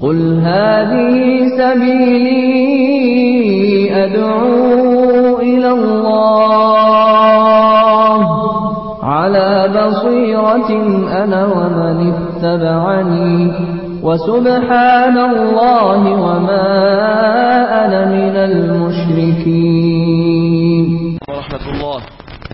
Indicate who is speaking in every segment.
Speaker 1: قل هذه سبيلي أدعو إلى الله على بصيرة أنا ومن اتبعني وسبحان الله وما أنا من المشركين.
Speaker 2: ورحمة الله.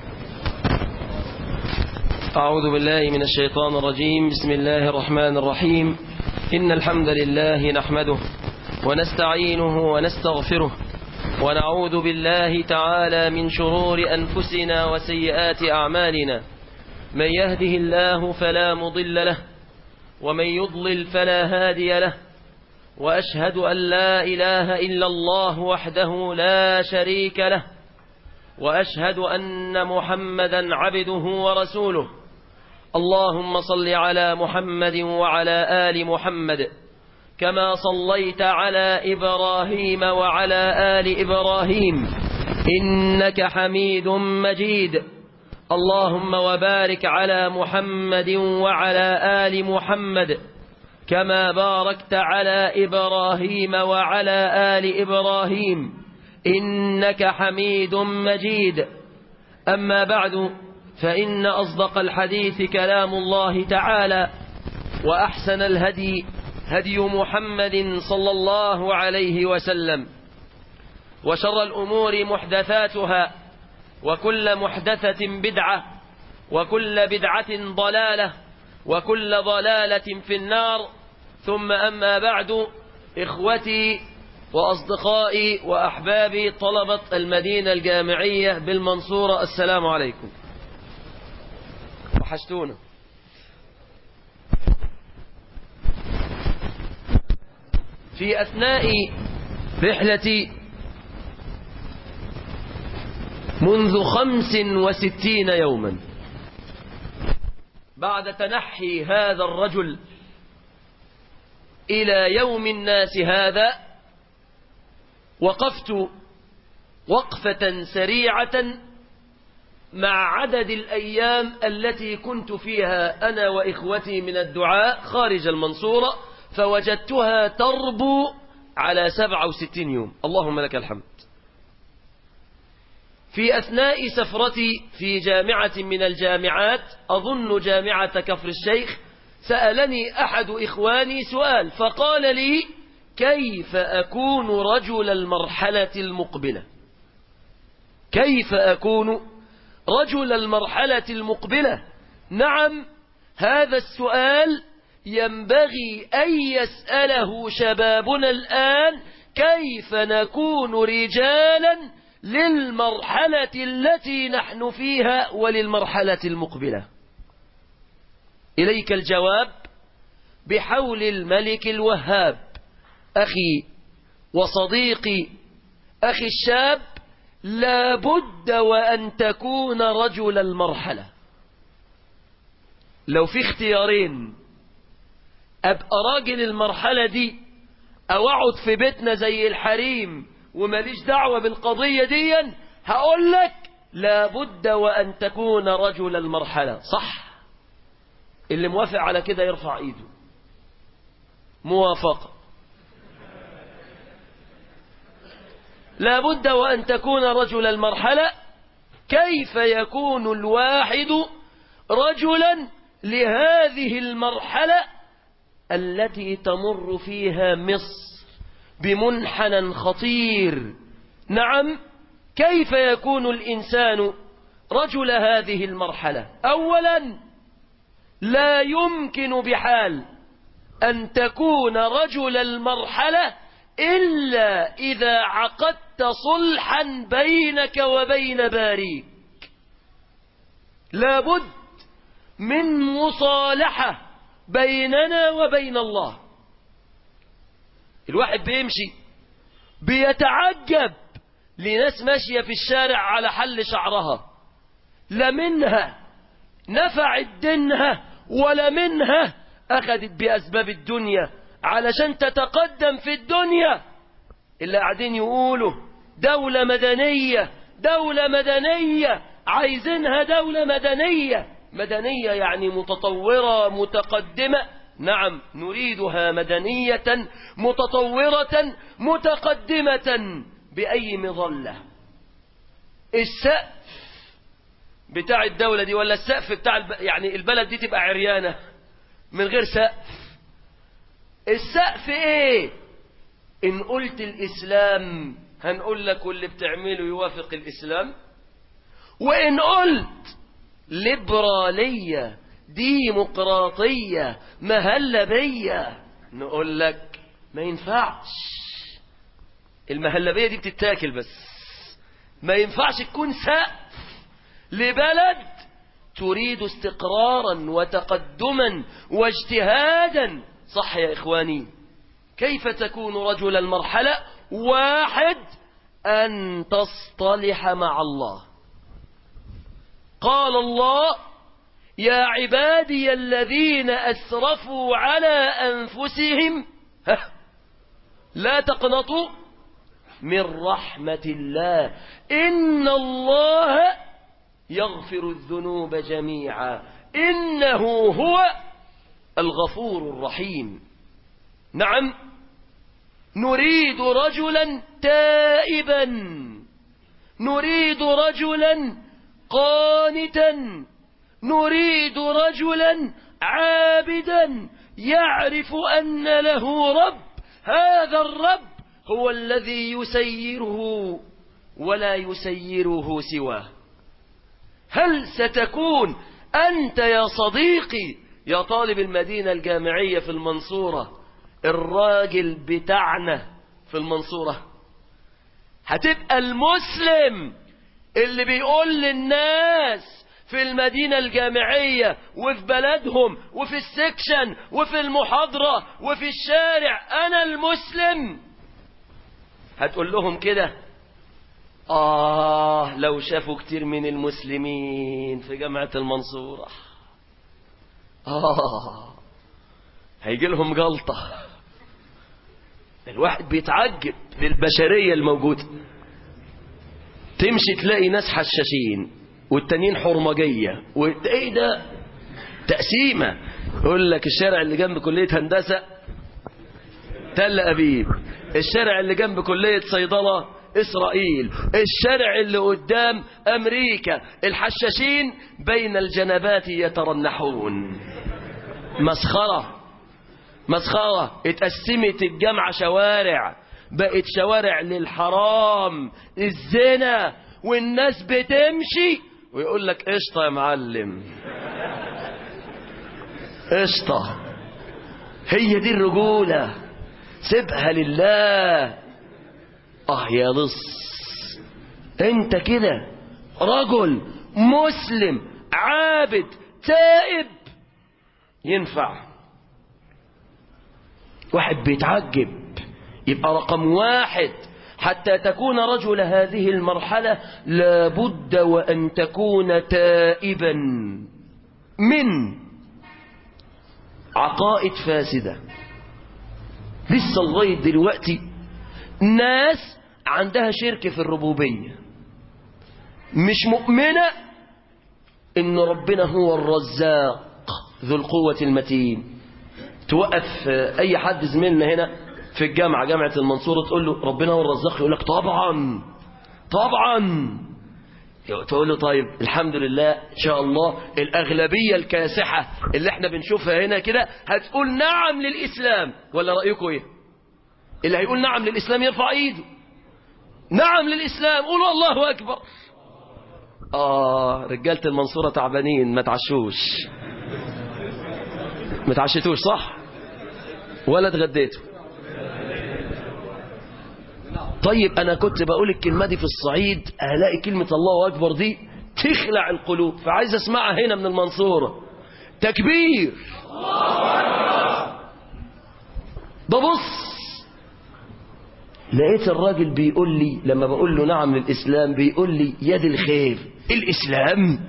Speaker 2: أعوذ بالله من الشيطان الرجيم. بسم الله الرحمن الرحيم. إن الحمد لله نحمده ونستعينه ونستغفره ونعوذ بالله تعالى من شرور أنفسنا وسيئات أعمالنا. من يهده الله فلا مضل له ومن يضلل فلا هادي له، وأشهد أن لا إله إلا الله وحده لا شريك له، وأشهد أن محمدا عبده ورسوله. اللهم صل على محمد وعلى آل محمد كما صليت على إبراهيم وعلى آل إبراهيم إنك حميد مجيد. اللهم وبارك على محمد وعلى آل محمد كما باركت على إبراهيم وعلى آل إبراهيم إنك حميد مجيد. أما بعد، فإن أصدق الحديث كلام الله تعالى، وأحسن الهدي هدي محمد صلى الله عليه وسلم، وشر الأمور محدثاتها، وكل محدثة بدعة، وكل بدعة ضلالة، وكل ضلالة في النار. ثم أما بعد، إخوتي وأصدقائي وأحبابي طلبة المدينة الجامعية بالمنصورة، السلام عليكم. وحشتونا. في أثناء رحلتي منذ 65 يوما بعد تنحي هذا الرجل إلى يوم الناس هذا، وقفت وقفة سريعة مع عدد الأيام التي كنت فيها أنا وإخوتي من الدعاء خارج المنصورة، فوجدتها تربو على 67 يوم. اللهم لك الحمد. في أثناء سفرتي في جامعة من الجامعات، أظن جامعة كفر الشيخ، سألني أحد إخواني سؤال فقال لي: كيف أكون رجل المرحلة المقبلة؟ كيف أكون رجل المرحلة المقبلة؟ نعم، هذا السؤال ينبغي أن يسأله شبابنا الآن. كيف نكون رجالا للمرحلة التي نحن فيها وللمرحلة المقبلة؟ إليك الجواب بحول الملك الوهاب. أخي وصديقي أخي الشاب، لا بد وأن تكون رجل المرحلة. لو في اختيارين، أبقى راجل المرحلة دي أو أقعد في بيتنا زي الحريم وماليش دعوة بالقضية دي، هقول لك لا بد وأن تكون رجل المرحلة. صح؟ اللي موافق على كده يرفع ايده. موافقة. لا بد وأن تكون رجل المرحلة. كيف يكون الواحد رجلا لهذه المرحلة التي تمر فيها مصر بمنحنى خطير؟ نعم، كيف يكون الإنسان رجل هذه المرحلة؟ أولا، لا يمكن بحال أن تكون رجل المرحلة إلا إذا عقدت صلحا بينك وبين باريك. لابد من مصالحة بيننا وبين الله. الواحد بيمشي بيتعجب لناس ماشية في الشارع على حل شعرها، لا منها نفعت دينها ولا منها أخذت بأسباب الدنيا علشان تتقدم في الدنيا، اللي قاعدين يقولوا دولة مدنية دولة مدنية، عايزينها دولة مدنية. مدنية يعني متطورة متقدمة، نعم نريدها مدنية متطورة متقدمة بأي مظلة. السقف بتاع الدولة دي ولا السقف بتاع يعني البلد دي تبقى عريانة من غير سقف. السقف ايه؟ ان قلت الاسلام هنقول لك واللي بتعمله يوافق الاسلام، وان قلت ليبرالية ديمقراطية مهلبية نقول لك ما ينفعش. المهلبية دي بتتاكل بس، ما ينفعش تكون سقف لبلد تريد استقرارا وتقدما واجتهادا. صح يا إخواني؟ كيف تكون رجل المرحلة؟ واحد، أن تصطلح مع الله. قال الله: يا عبادي الذين أسرفوا على أنفسهم لا تقنطوا من رحمة الله إن الله يغفر الذنوب جميعا إنه هو الغفور الرحيم. نعم نريد رجلا تائبا، نريد رجلا قانتا، نريد رجلا عابدا يعرف أن له رب، هذا الرب هو الذي يسيره ولا يسيره سواه. هل ستكون أنت يا صديقي يا طالب المدينة الجامعية في المنصورة الراجل بتاعنا في المنصورة؟ هتبقى المسلم اللي بيقول للناس في المدينة الجامعية وفي بلدهم وفي السكشن وفي المحاضرة وفي الشارع أنا المسلم؟ هتقول لهم كده؟ لو شافوا كتير من المسلمين في جامعة المنصورة هيجي لهم جلطة. الواحد بيتعجب للبشرية الموجودة. تمشي تلاقي ناس حشاشين والتانيين حرمجية ايه ده؟ تقسيمة. يقول لك الشارع اللي جنب كلية هندسة تل أبيب، الشارع اللي جنب كلية صيدلة إسرائيل، الشارع اللي قدام أمريكا. الحشاشين بين الجنبات يترنحون. مسخرة مسخرة. اتقسمت الجامعة شوارع، بقت شوارع للحرام الزنا، والناس بتمشي ويقول لك قشطة يا معلم قشطة. هي دي الرجولة؟ سيبها لله. يا لص انت كده رجل مسلم عابد تائب ينفع؟ واحد بيتعجب. يبقى رقم واحد حتى تكون رجل هذه المرحلة لابد وأن تكون تائبا من عقائد فاسدة. لسه لغاية دلوقتي ناس عندها شرك في الربوبية، مش مؤمنة إن ربنا هو الرزاق ذو القوة المتين. توقف أي حد زميلنا هنا في الجامعة، جامعة المنصورة، تقول له ربنا هو الرزاق، يقول لك طبعا طبعا. تقول له طيب الحمد لله إن شاء الله الأغلبية الكاسحة اللي احنا بنشوفها هنا كده هتقول نعم للإسلام، ولا رأيكم ايه؟ اللي هيقول نعم للإسلام يرفع ايده. نعم للإسلام قولوا الله أكبر. رجالة المنصورة تعبانين، ما تعشوش، ما تعشتوش صح ولا اتغديتوا؟ طيب أنا كنت بقول الكلمة دي في الصعيد ألاقي كلمة الله أكبر دي تخلع القلوب، فعايز أسمعها هنا من المنصورة. تكبير. ببص لقيت الراجل بيقول لي لما بقول له نعم للإسلام بيقول لي يد الخير. الإسلام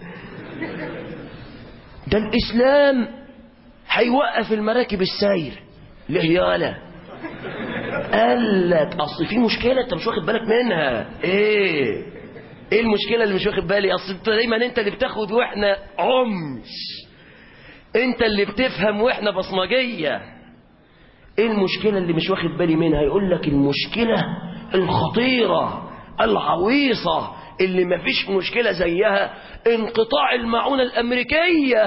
Speaker 2: ده الإسلام هيوقف المراكب السير ليه يالا؟ قال لك اصل في مشكله انت مش واخد بالك منها. ايه المشكله اللي مش واخد بالي؟ اصل انت دايما انت اللي بتاخد واحنا عمش. انت اللي بتفهم واحنا بصمجية. ايه المشكلة اللي مش واخد بالي منها؟ يقول لك المشكلة الخطيرة العويصة اللي مفيش مشكلة زيها انقطاع المعونة الأمريكية.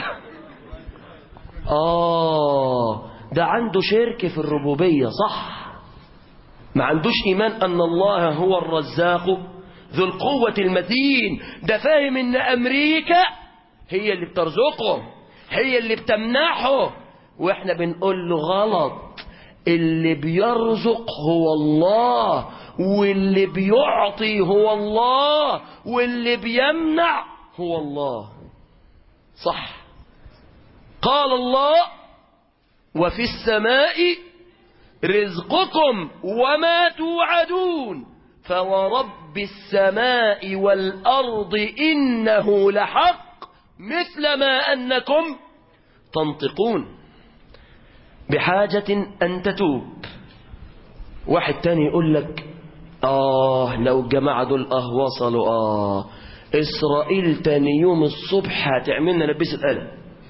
Speaker 2: ده عنده شرك في الربوبية، صح؟ ما عندوش إيمان أن الله هو الرزاق ذو القوة المتين. ده فاهم أن أمريكا هي اللي بترزقه، هي اللي بتمنحه، وإحنا بنقول له غلط. اللي بيرزق هو الله، واللي بيعطي هو الله، واللي بيمنع هو الله، صح؟ قال الله: وفي السماء رزقكم وما توعدون فورب السماء والأرض إنه لحق مثل ما أنكم تنطقون. بحاجة أن تتوب. واحد تاني يقول لك لو الجماعة دول وصلوا إسرائيل تاني يوم الصبح هتعملنا لبس القلم.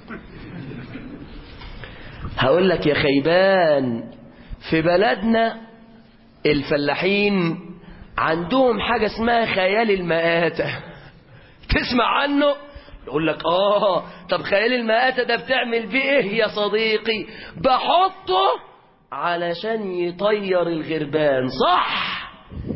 Speaker 2: هقول لك يا خيبان، في بلدنا الفلاحين عندهم حاجة اسمها خيال المآتة. تسمع عنه؟ يقول لك طب خيال المآتة ده بتعمل بيه ايه يا صديقي؟ بحطه علشان يطير الغربان، صح؟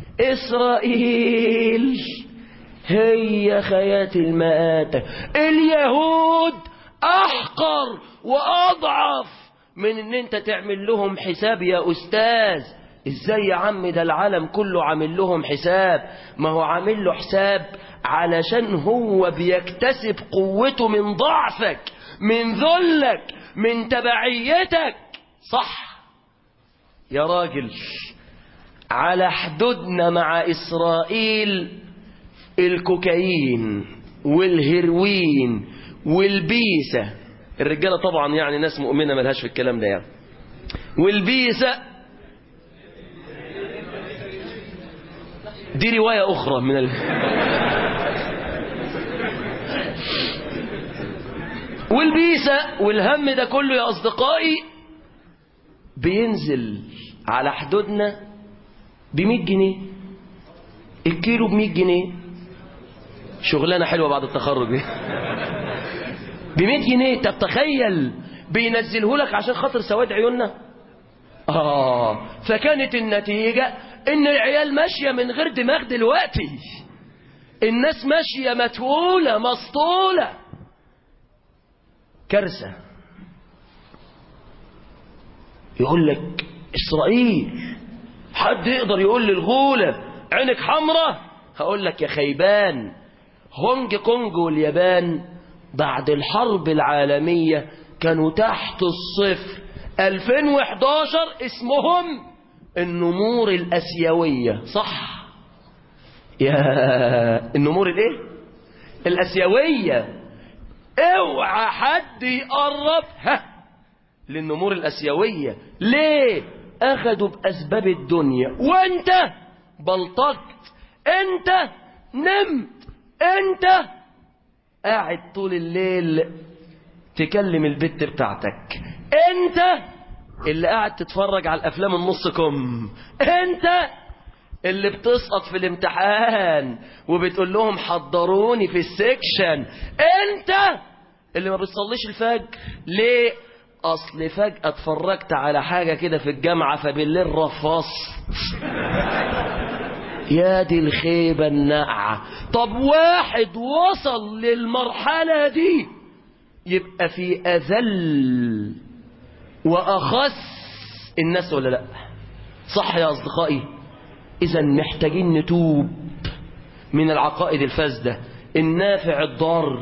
Speaker 2: إسرائيل هي خيات المآتة. اليهود أحقر وأضعف من ان انت تعمل لهم حساب يا أستاذ. ازاي يا عم؟ ده العالم كله عامل لهم حساب. ما هو عامل له حساب علشان هو بيكتسب قوته من ضعفك، من ذلك، من تبعيتك، صح يا راجل؟ على حدودنا مع إسرائيل الكوكايين والهيروين والبيسة. الرجالة طبعا يعني ناس مؤمنة ملهاش في الكلام ده يعني. والبيسة دي رواية أخرى من والبيسة والهم ده كله يا أصدقائي بينزل على حدودنا ب100 جنيه الكيلو، ب100 جنيه. شغلانة حلوة بعد التخرج دي. ب100 جنيه. طب تخيل بينزله لك عشان خاطر سواد عيوننا. فكانت النتيجة ان العيال ماشية من غير دماغ دلوقتي. الناس ماشية متولة مسطولة. كارثة. يقول لك إسرائيل، حد يقدر يقول للغولة عينك حمرة؟ هقول لك يا خيبان، هونج كونج واليابان بعد الحرب العالمية كانوا تحت الصفر. 2011 اسمهم النمور الأسيوية، صح؟ يا النمور الايه؟ الأسيوية. اوعى حد يقرب للنمور الأسيوية. ليه؟ أخذوا بأسباب الدنيا، وانت بلطجت، انت نمت، انت قاعد طول الليل تكلم البت بتاعتك، انت اللي قاعد تتفرج على الأفلام النص كم، انت اللي بتسقط في الامتحان وبتقول لهم حضروني في السكشن، انت اللي ما بتصليش الفجر. ليه؟ اصل فجأة اتفرجت على حاجة كده في الجامعة فبالليل رفصت. يا دي الخيبة الناقعة. طب واحد وصل للمرحلة دي يبقى في أذل وأخس الناس ولا لا؟ صح يا أصدقائي؟ إذا محتاجين نتوب من العقائد الفاسدة. النافع الضار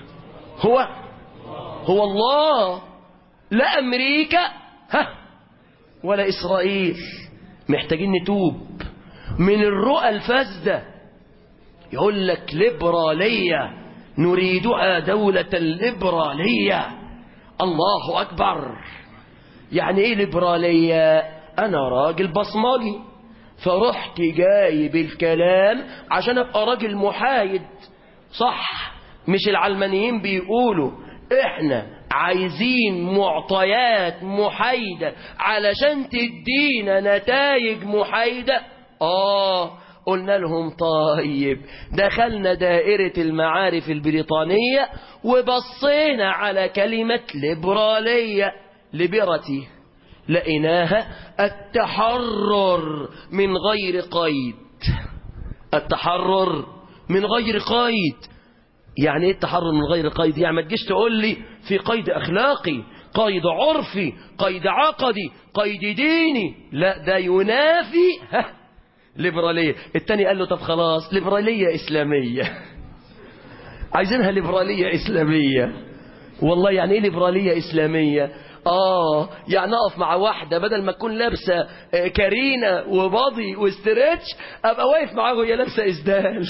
Speaker 2: هو الله، لا أمريكا ولا إسرائيل. محتاجين نتوب من الرؤى الفاسدة. يقول لك ليبرالية، نريدها دولة ليبرالية. الله أكبر. يعني إيه ليبرالية؟ أنا راجل بصمجي فرحت جايب الكلام عشان أبقى راجل محايد، صح؟ مش العلمانيين بيقولوا إحنا عايزين معطيات محايدة علشان تدينا نتائج محايدة. قلنا لهم طيب، دخلنا دائرة المعارف البريطانية وبصينا على كلمة ليبرالية، ليبرتي، لقيناها التحرر من غير قيد. التحرر من غير قيد. يعني ايه التحرر من غير قيد؟ يعني ما تجيش تقول لي في قيد اخلاقي، قيد عرفي، قيد عقدي، قيد ديني. لا، ده ينافي ليبرالية. التاني قال له طب خلاص ليبرالية إسلامية. عايزينها ليبرالية إسلامية. والله يعني ايه ليبرالية إسلامية؟ يعني اقف مع واحدة بدل ما تكون لابسة كارينا وباضي واسترتش، ابقى واقف معاها وهي لابسة اسدال.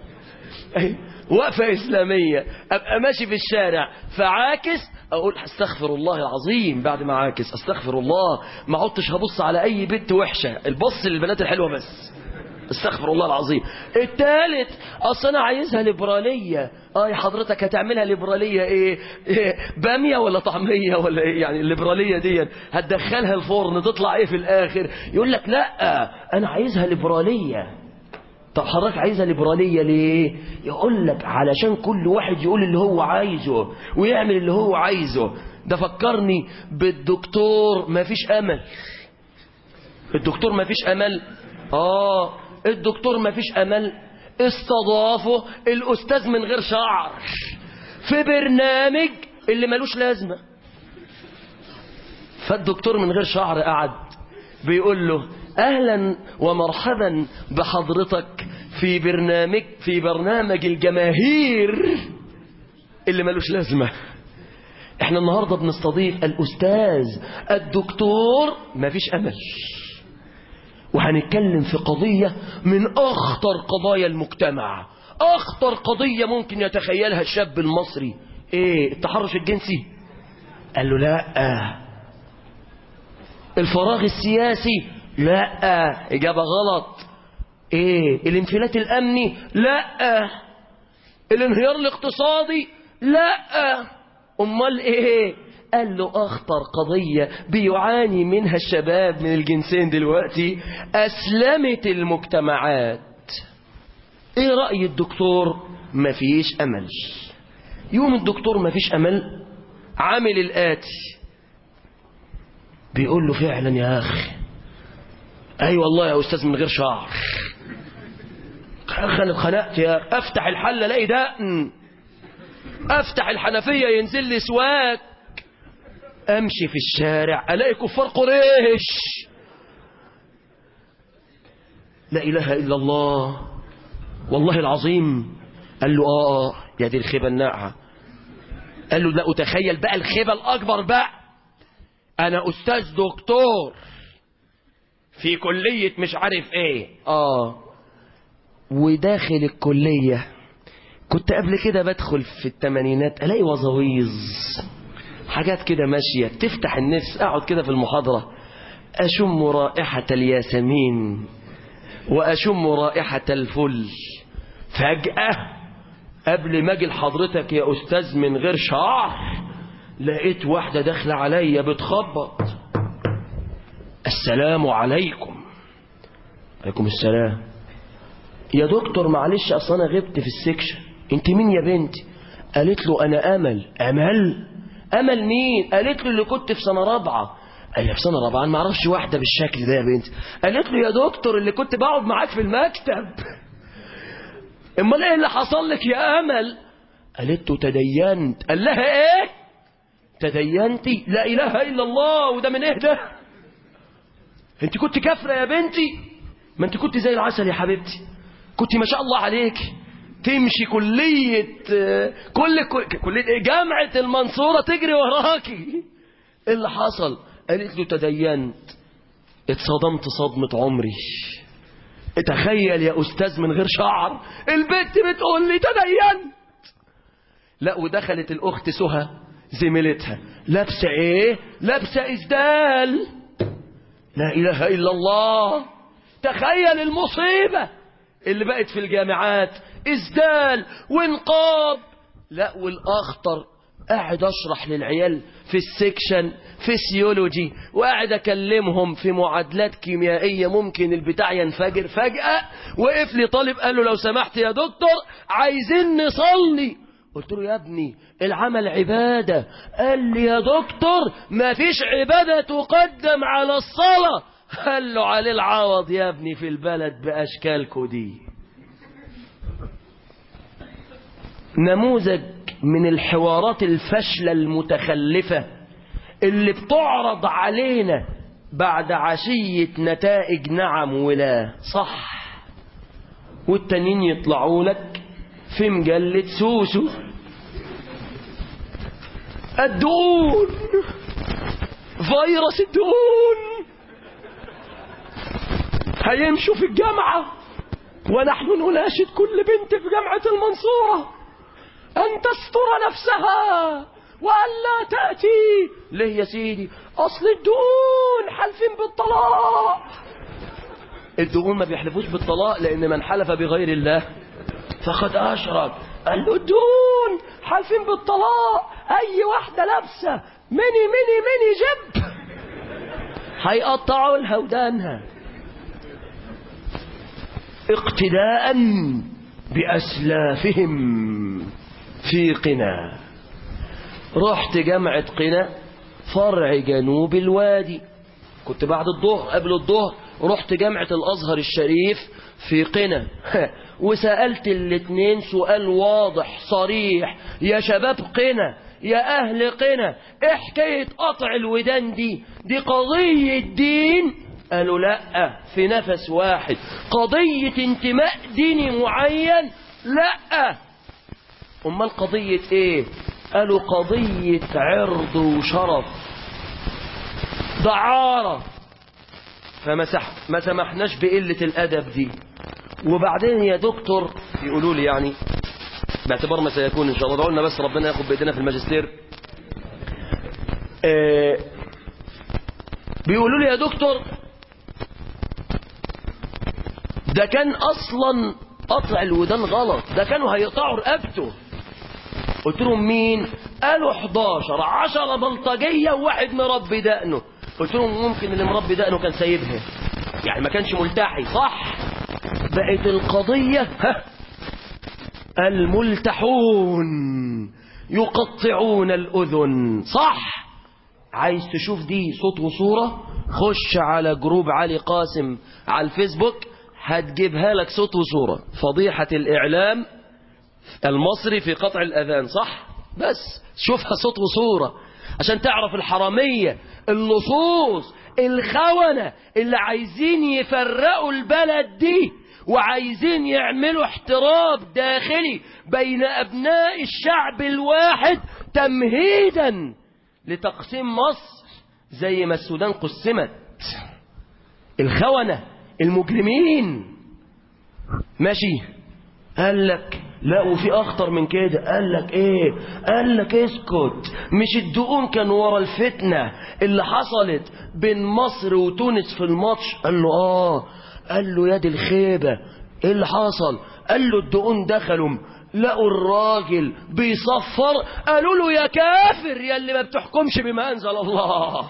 Speaker 2: وقفة إسلامية. ابقى ماشي في الشارع فعاكس، اقول استغفر الله العظيم بعد ما عاكس، استغفر الله، ما عدتش هبص على اي بنت وحشة، البص للبنات الحلوة بس، استغفر الله العظيم. الثالث اصل انا عايزها ليبراليه. يا حضرتك هتعملها ليبراليه ايه؟ باميه ولا طعميه ولا ايه؟ يعني الليبراليه دي هتدخلها الفرن تطلع ايه في الاخر؟ يقول لك لا انا عايزها ليبراليه. طب حضرتك عايزها ليبراليه ليه؟ يقول لك علشان كل واحد يقول اللي هو عايزه ويعمل اللي هو عايزه. ده فكرني بالدكتور ما فيش امل. الدكتور ما فيش امل. الدكتور ما فيش امل. استضافه الاستاذ من غير شعر في برنامج اللي ملوش لازمه. فالدكتور من غير شعر قعد بيقول له اهلا ومرحبا بحضرتك في برنامج الجماهير اللي ملوش لازمه. احنا النهارده بنستضيف الاستاذ الدكتور ما فيش امل، وهنتكلم في قضية من أخطر قضايا المجتمع، أخطر قضية ممكن يتخيلها الشاب المصري. إيه؟ التحرش الجنسي؟ قال له لا. الفراغ السياسي؟ لا، إجابة غلط. إيه؟ الانفلات الأمني؟ لا. الانهيار الاقتصادي؟ لا. أمال إيه؟ قال له أخطر قضية بيعاني منها الشباب من الجنسين دلوقتي، أسلمت المجتمعات. إيه رأي الدكتور؟ مفيش أمل. يوم الدكتور مفيش أمل عامل الآتي، بيقول له فعلا يا أخي، أي والله يا أستاذ من غير شعر، خنقت يا أخي، أفتح الحلة الاقي دقن، أفتح الحنفية ينزل لي سواك، امشي في الشارع الاقي كفار قريش. لا اله الا الله والله العظيم. قال له يا دي الخيبه الناقعه. قال له لا، اتخيل بقى الخيبه الاكبر بقى، انا استاذ دكتور في كليه مش عارف ايه، وداخل الكليه كنت قبل كده بدخل في الثمانينات الاقي وظاويظ حاجات كده ماشية تفتح النفس. اقعد كده في المحاضرة اشم رائحة الياسمين واشم رائحة الفل، فجأة قبل ما اجي لحضرتك يا استاذ من غير شعر لقيت واحدة داخلة عليا بتخبط، السلام عليكم. عليكم السلام. يا دكتور معلش اصل انا غبت في السكشن. انت مين يا بنتي؟ قالت له انا امل. امل مين؟ قالت له اللي كنت في سنه رابعه. قال لي في سنه رابعه؟ انا ما اعرفش واحده بالشكل ده يا بنتي. قالت له يا دكتور اللي كنت بقعد معاك في المكتب. امال ايه اللي حصل لك يا امل؟ قالت له تدينت. قال لها ايه؟ تدينتي؟ لا اله الا الله. وده من ايه ده؟ انت كنت كافره يا بنتي؟ ما انت كنت زي العسل يا حبيبتي، كنت ما شاء الله عليك تمشي كلية جامعة المنصورة تجري وراكي. ايه اللي حصل؟ قالت له تدينت. اتصدمت صدمة عمري. اتخيل يا استاذ من غير شعر البنت بتقول لي تدينت. لا، ودخلت الاخت سهى زميلتها لابسه ايه؟ لابسه اسدال. لا اله الا الله. تخيل المصيبة اللي بقت في الجامعات، اسدال وانقاض. لا، والاخطر قاعد أشرح للعيال في السكشن فيسيولوجي، وقاعد أكلمهم في معادلات كيميائية ممكن البتاع ينفجر. فجأة وقف لي طالب قال له لو سمحت يا دكتور عايزين نصلي. قلت له يا ابني العمل عبادة. قال لي يا دكتور ما فيش عبادة تقدم على الصلاة. قال له عليه العوض يا ابني في البلد بأشكالكو دي. نموذج من الحوارات الفاشلة المتخلفة اللي بتعرض علينا بعد عشية نتائج نعم ولا صح، والتانيين يطلعوا لك في مجلة سوسو. الدهون، فيروس الدهون هيمشوا في الجامعة، ونحن نناشد كل بنت في جامعة المنصورة أن تستر نفسها وألا تأتي. ليه يا سيدي؟ أصل الدهون حلفين بالطلاق. الدهون ما بيحلفوش بالطلاق، لأن من حلف بغير الله فقد أشرك. قال له الدهون حلفين بالطلاق، أي واحدة لابسة ميني جب هيقطعوا لها ودانها اقتداء بأسلافهم في قنا. رحت جامعة قنا فرع جنوب الوادي، كنت بعد الظهر قبل الظهر رحت جامعة الأزهر الشريف في قنا وسألت الاتنين سؤال واضح صريح: يا شباب قنا، يا أهل قنا، إيه حكاية قطع الودان دي قضية دين؟ قالوا لا، في نفس واحد. قضية انتماء ديني معين؟ لا. أمال قضية ايه؟ قالوا قضية عرض وشرف، دعارة. فما سمحناش بقلة الأدب دي. وبعدين يا دكتور يقولوا لي يعني باعتبار ما سيكون إن شاء الله، دعونا بس ربنا ياخد بإيدينا في الماجستير. بيقولوا لي يا دكتور ده كان أصلا قطع الودان غلط، ده كانوا هيقطعوا رقبته. قلت لهم مين؟ قالوا 11 10 بلطجية وواحد مربي دقنه. قلت لهم ممكن اللي مربي دقنه كان سايبها، يعني ما كانش ملتحي، صح؟ بقت القضية الملتحون يقطعون الأذن، صح؟ عايز تشوف دي صوت وصورة؟ خش على جروب علي قاسم على الفيسبوك هتجيبها لك صوت وصورة. فضيحة الإعلام المصري في قطع الأذان، صح؟ بس شوفها صوت وصورة عشان تعرف الحرامية، اللصوص، الخونة اللي عايزين يفرقوا البلد دي وعايزين يعملوا احتراب داخلي بين أبناء الشعب الواحد تمهيدا لتقسيم مصر زي ما السودان قسمت. الخونة المجرمين. ماشي. قال لك لا وفي اخطر من كده. قال لك ايه؟ قال لك اسكت، مش الدقون كان ورا الفتنة اللي حصلت بين مصر وتونس في الماتش؟ قال له اه. قال له يا دي الخيبة، ايه اللي حصل؟ قال له الدقون دخلوا لقوا الراجل بيصفر، قالوا له يا كافر يا اللي ما بتحكمش بما انزل الله،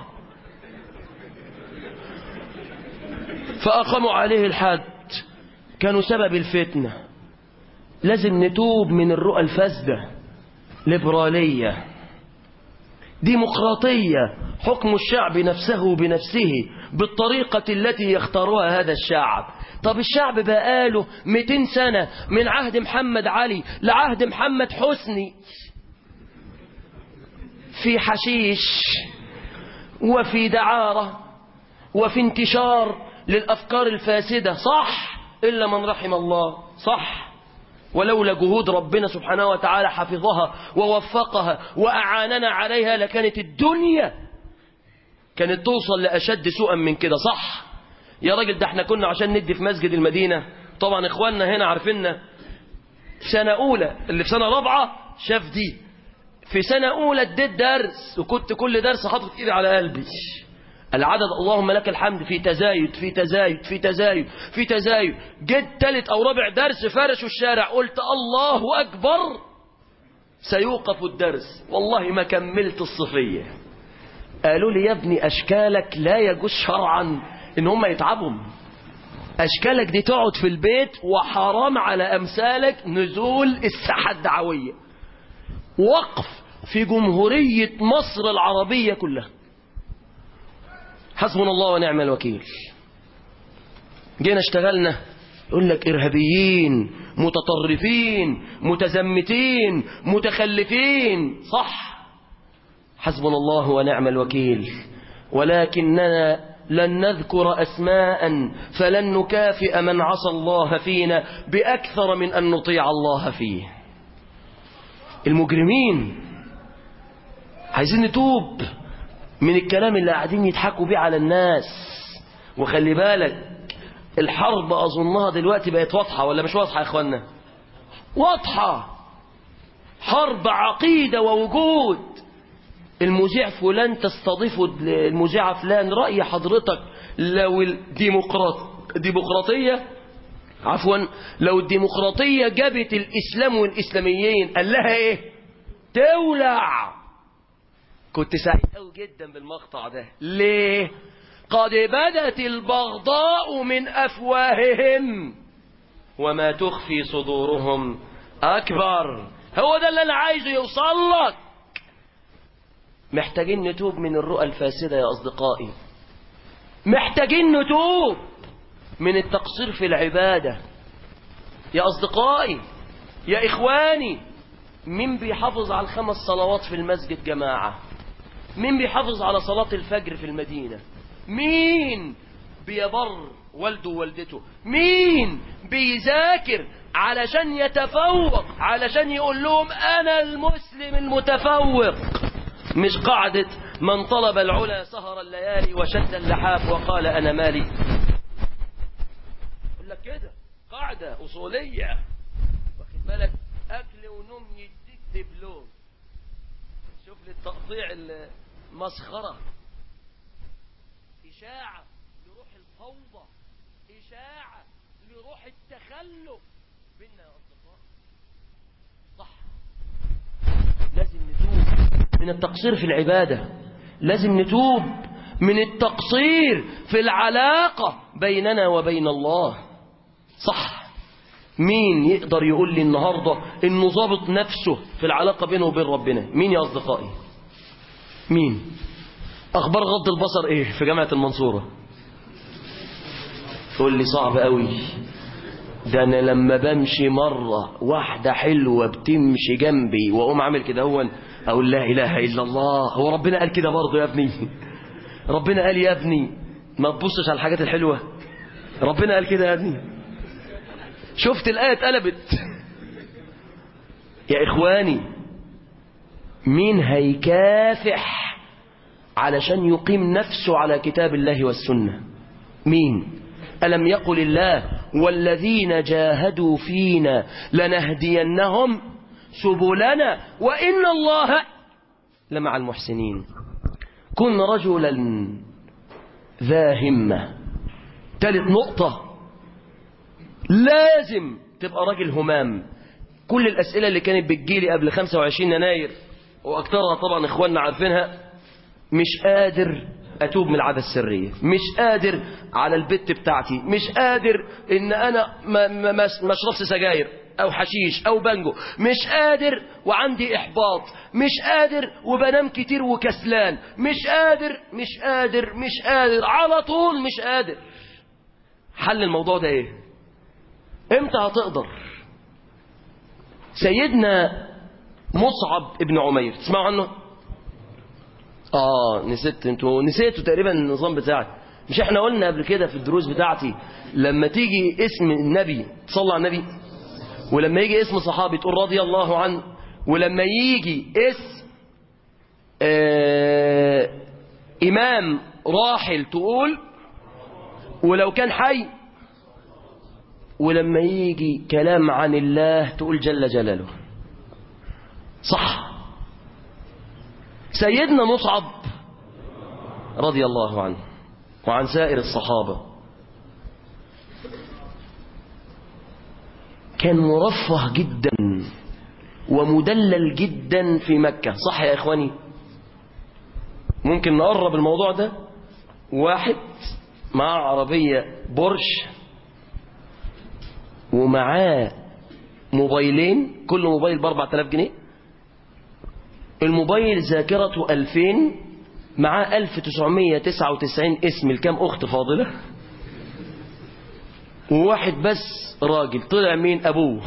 Speaker 2: فاقاموا عليه الحد. كانوا سبب الفتنة. لازم نتوب من الرؤى الفاسدة. ليبرالية، ديمقراطية، حكم الشعب نفسه بنفسه بالطريقة التي يختارها هذا الشعب. طب الشعب بقاله 200 سنة من عهد محمد علي لعهد محمد حسني في حشيش وفي دعارة وفي انتشار للأفكار الفاسدة، صح؟ إلا من رحم الله، صح؟ ولولا جهود ربنا سبحانه وتعالى حفظها ووفقها وأعاننا عليها لكانت الدنيا كانت توصل لأشد سوءا من كده، صح؟ يا راجل ده احنا كنا عشان ندي في مسجد المدينة، طبعا اخواننا هنا عارفيننا، سنة أولى اللي في سنة رابعة شاف دي. في سنة أولى اديت درس وكنت كل درس حاطط ايدي على قلبي. العدد اللهم لك الحمد في تزايد في تزايد في تزايد في تزايد. جيت ثالث أو رابع درس فرشوا الشارع، قلت الله أكبر، سيوقف الدرس. والله ما كملت الصفية. قالوا لي يا ابني أشكالك لا يجوز شرعا إن هم يتعبهم، أشكالك دي تقعد في البيت، وحرام على أمثالك نزول الساحة الدعوية. وقف في جمهورية مصر العربية كلها. حسبنا الله ونعم الوكيل. جينا اشتغلنا يقول لك إرهابيين، متطرفين، متزمتين، متخلفين. صح، حسبنا الله ونعم الوكيل، ولكننا لن نذكر أسماء فلن نكافئ من عصى الله فينا بأكثر من أن نطيع الله فيه. المجرمين عايزين نتوب من الكلام اللي قاعدين يضحكوا بيه على الناس. وخلي بالك الحرب أظنها دلوقتي بقت واضحة ولا مش واضحة يا إخوانا؟ واضحة. حرب عقيدة ووجود. المذيع فلان تستضيفه المذيعة فلان، رأي حضرتك لو لو الديمقراطية جابت الإسلام والإسلاميين قال لها إيه؟ تولع. كنت سعيد قوي جدا بالمقطع ده. ليه؟ قد بدت البغضاء من أفواههم وما تخفي صدورهم أكبر. هو ده اللي أنا عايزه يوصل لك. محتاجين نتوب من الرؤى الفاسدة يا أصدقائي. محتاجين نتوب من التقصير في العبادة يا أصدقائي يا إخواني. مين بيحافظ على ال5 صلوات في المسجد جماعة؟ مين بيحافظ على صلاة الفجر في المدينة؟ مين بيبر والده ووالدته؟ مين بيذاكر علشان يتفوق، علشان يقول لهم أنا المسلم المتفوق؟ مش قاعدة من طلب العلا سهر الليالي وشد اللحاف وقال أنا مالي. يقول لك كده قاعدة أصولية، واخد بالك؟ أكل ونوم يديك دبلوم. شوف لي التقطيع المسخرة. إشاعة لروح الفوضى، إشاعة لروح التخلف بيننا يا أصدقاء. صح، لازم نتوب من التقصير في العبادة، لازم نتوب من التقصير في العلاقة بيننا وبين الله. صح. مين يقدر يقول لي النهاردة إنه ضابط نفسه في العلاقة بينه وبين ربنا؟ مين يا أصدقائي؟ مين؟ أخبار غض البصر إيه في جامعة المنصورة؟ تقول لي صعب قوي. ده أنا لما بمشي مرة واحدة حلوة بتمشي جنبي وأقوم عامل كده أقول لا إله إلا الله. هو ربنا قال كده برضه يا ابني؟ ربنا قال يا ابني ما تبصش على الحاجات الحلوة؟ ربنا قال كده يا ابني؟ شفت الآية اتقلبت. يا إخواني مين هيكافح علشان يقيم نفسه على كتاب الله والسنة؟ مين؟ ألم يقل الله والذين جاهدوا فينا لنهدينهم سبلنا وإن الله لمع المحسنين. كن رجلا ذا همة. ثالث نقطة، لازم تبقى راجل همام. كل الأسئلة اللي كانت بتجيلي قبل 25 يناير وأكثرها طبعا إخواننا عارفينها: مش قادر أتوب من العادة السرية، مش قادر على البت بتاعتي، مش قادر إن أنا ما اشربش سجاير أو حشيش أو بانجو، مش قادر وعندي إحباط، مش قادر وبنام كتير وكسلان، مش قادر على طول مش قادر. حل الموضوع ده إيه؟ إمتى هتقدر؟ سيدنا مصعب ابن عمير، تسمعوا عنه؟ انتوا نسيتوا تقريبا النظام بتاعك. مش احنا قلنا قبل كده في الدروس بتاعتي لما تيجي اسم النبي تصلي على النبي، ولما يجي اسم صحابي تقول رضي الله عنه، ولما يجي اسم إمام راحل تقول، ولو كان حي، ولما يجي كلام عن الله تقول جل جلاله. صح. سيدنا مصعب رضي الله عنه وعن سائر الصحابة كان مرفه جدا ومدلل جدا في مكة. صح يا إخواني؟ ممكن نقرب الموضوع ده. واحد مع عربية بورش ومعاه موبايلين، كل موبايل ب4000 جنيه. الموبايل ذاكرته 2000، معاه 1999 اسم لكام أخت فاضلة. وواحد بس راجل طلع مين؟ أبوه،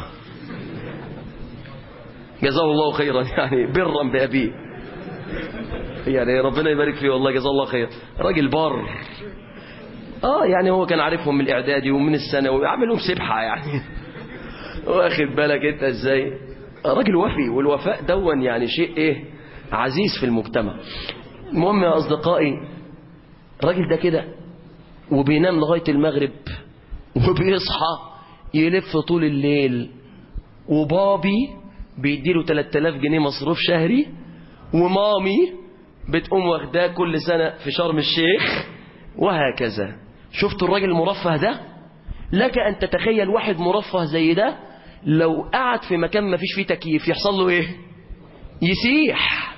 Speaker 2: جزاه الله خيرا، يعني برا بأبيه، يعني ربنا يبارك فيه والله، جزاه الله خير، راجل بار. يعني هو كان عارفهم من الإعدادي ومن الثانوي ويعملهم سبحة يعني. واخد بالك انت ازاي؟ راجل وفي، والوفاء دون يعني شيء ايه عزيز في المجتمع. المهم يا اصدقائي، الراجل ده كده وبينام لغاية المغرب وبيصحى يلف طول الليل، وبابي بيديله 3000 جنيه مصروف شهري، ومامي بتقوم واخداه كل سنة في شرم الشيخ، وهكذا. شفتوا الراجل المرفه ده؟ لك أن تتخيل واحد مرفه زي ده لو قعد في مكان ما فيش فيه تكييف يحصل له ايه؟ يسيح.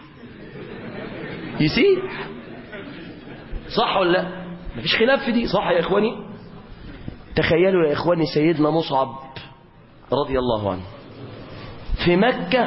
Speaker 2: صح ولا لا؟ مفيش خلاف في دي، صح يا إخواني؟ تخيلوا يا إخواني سيدنا مصعب رضي الله عنه في مكة،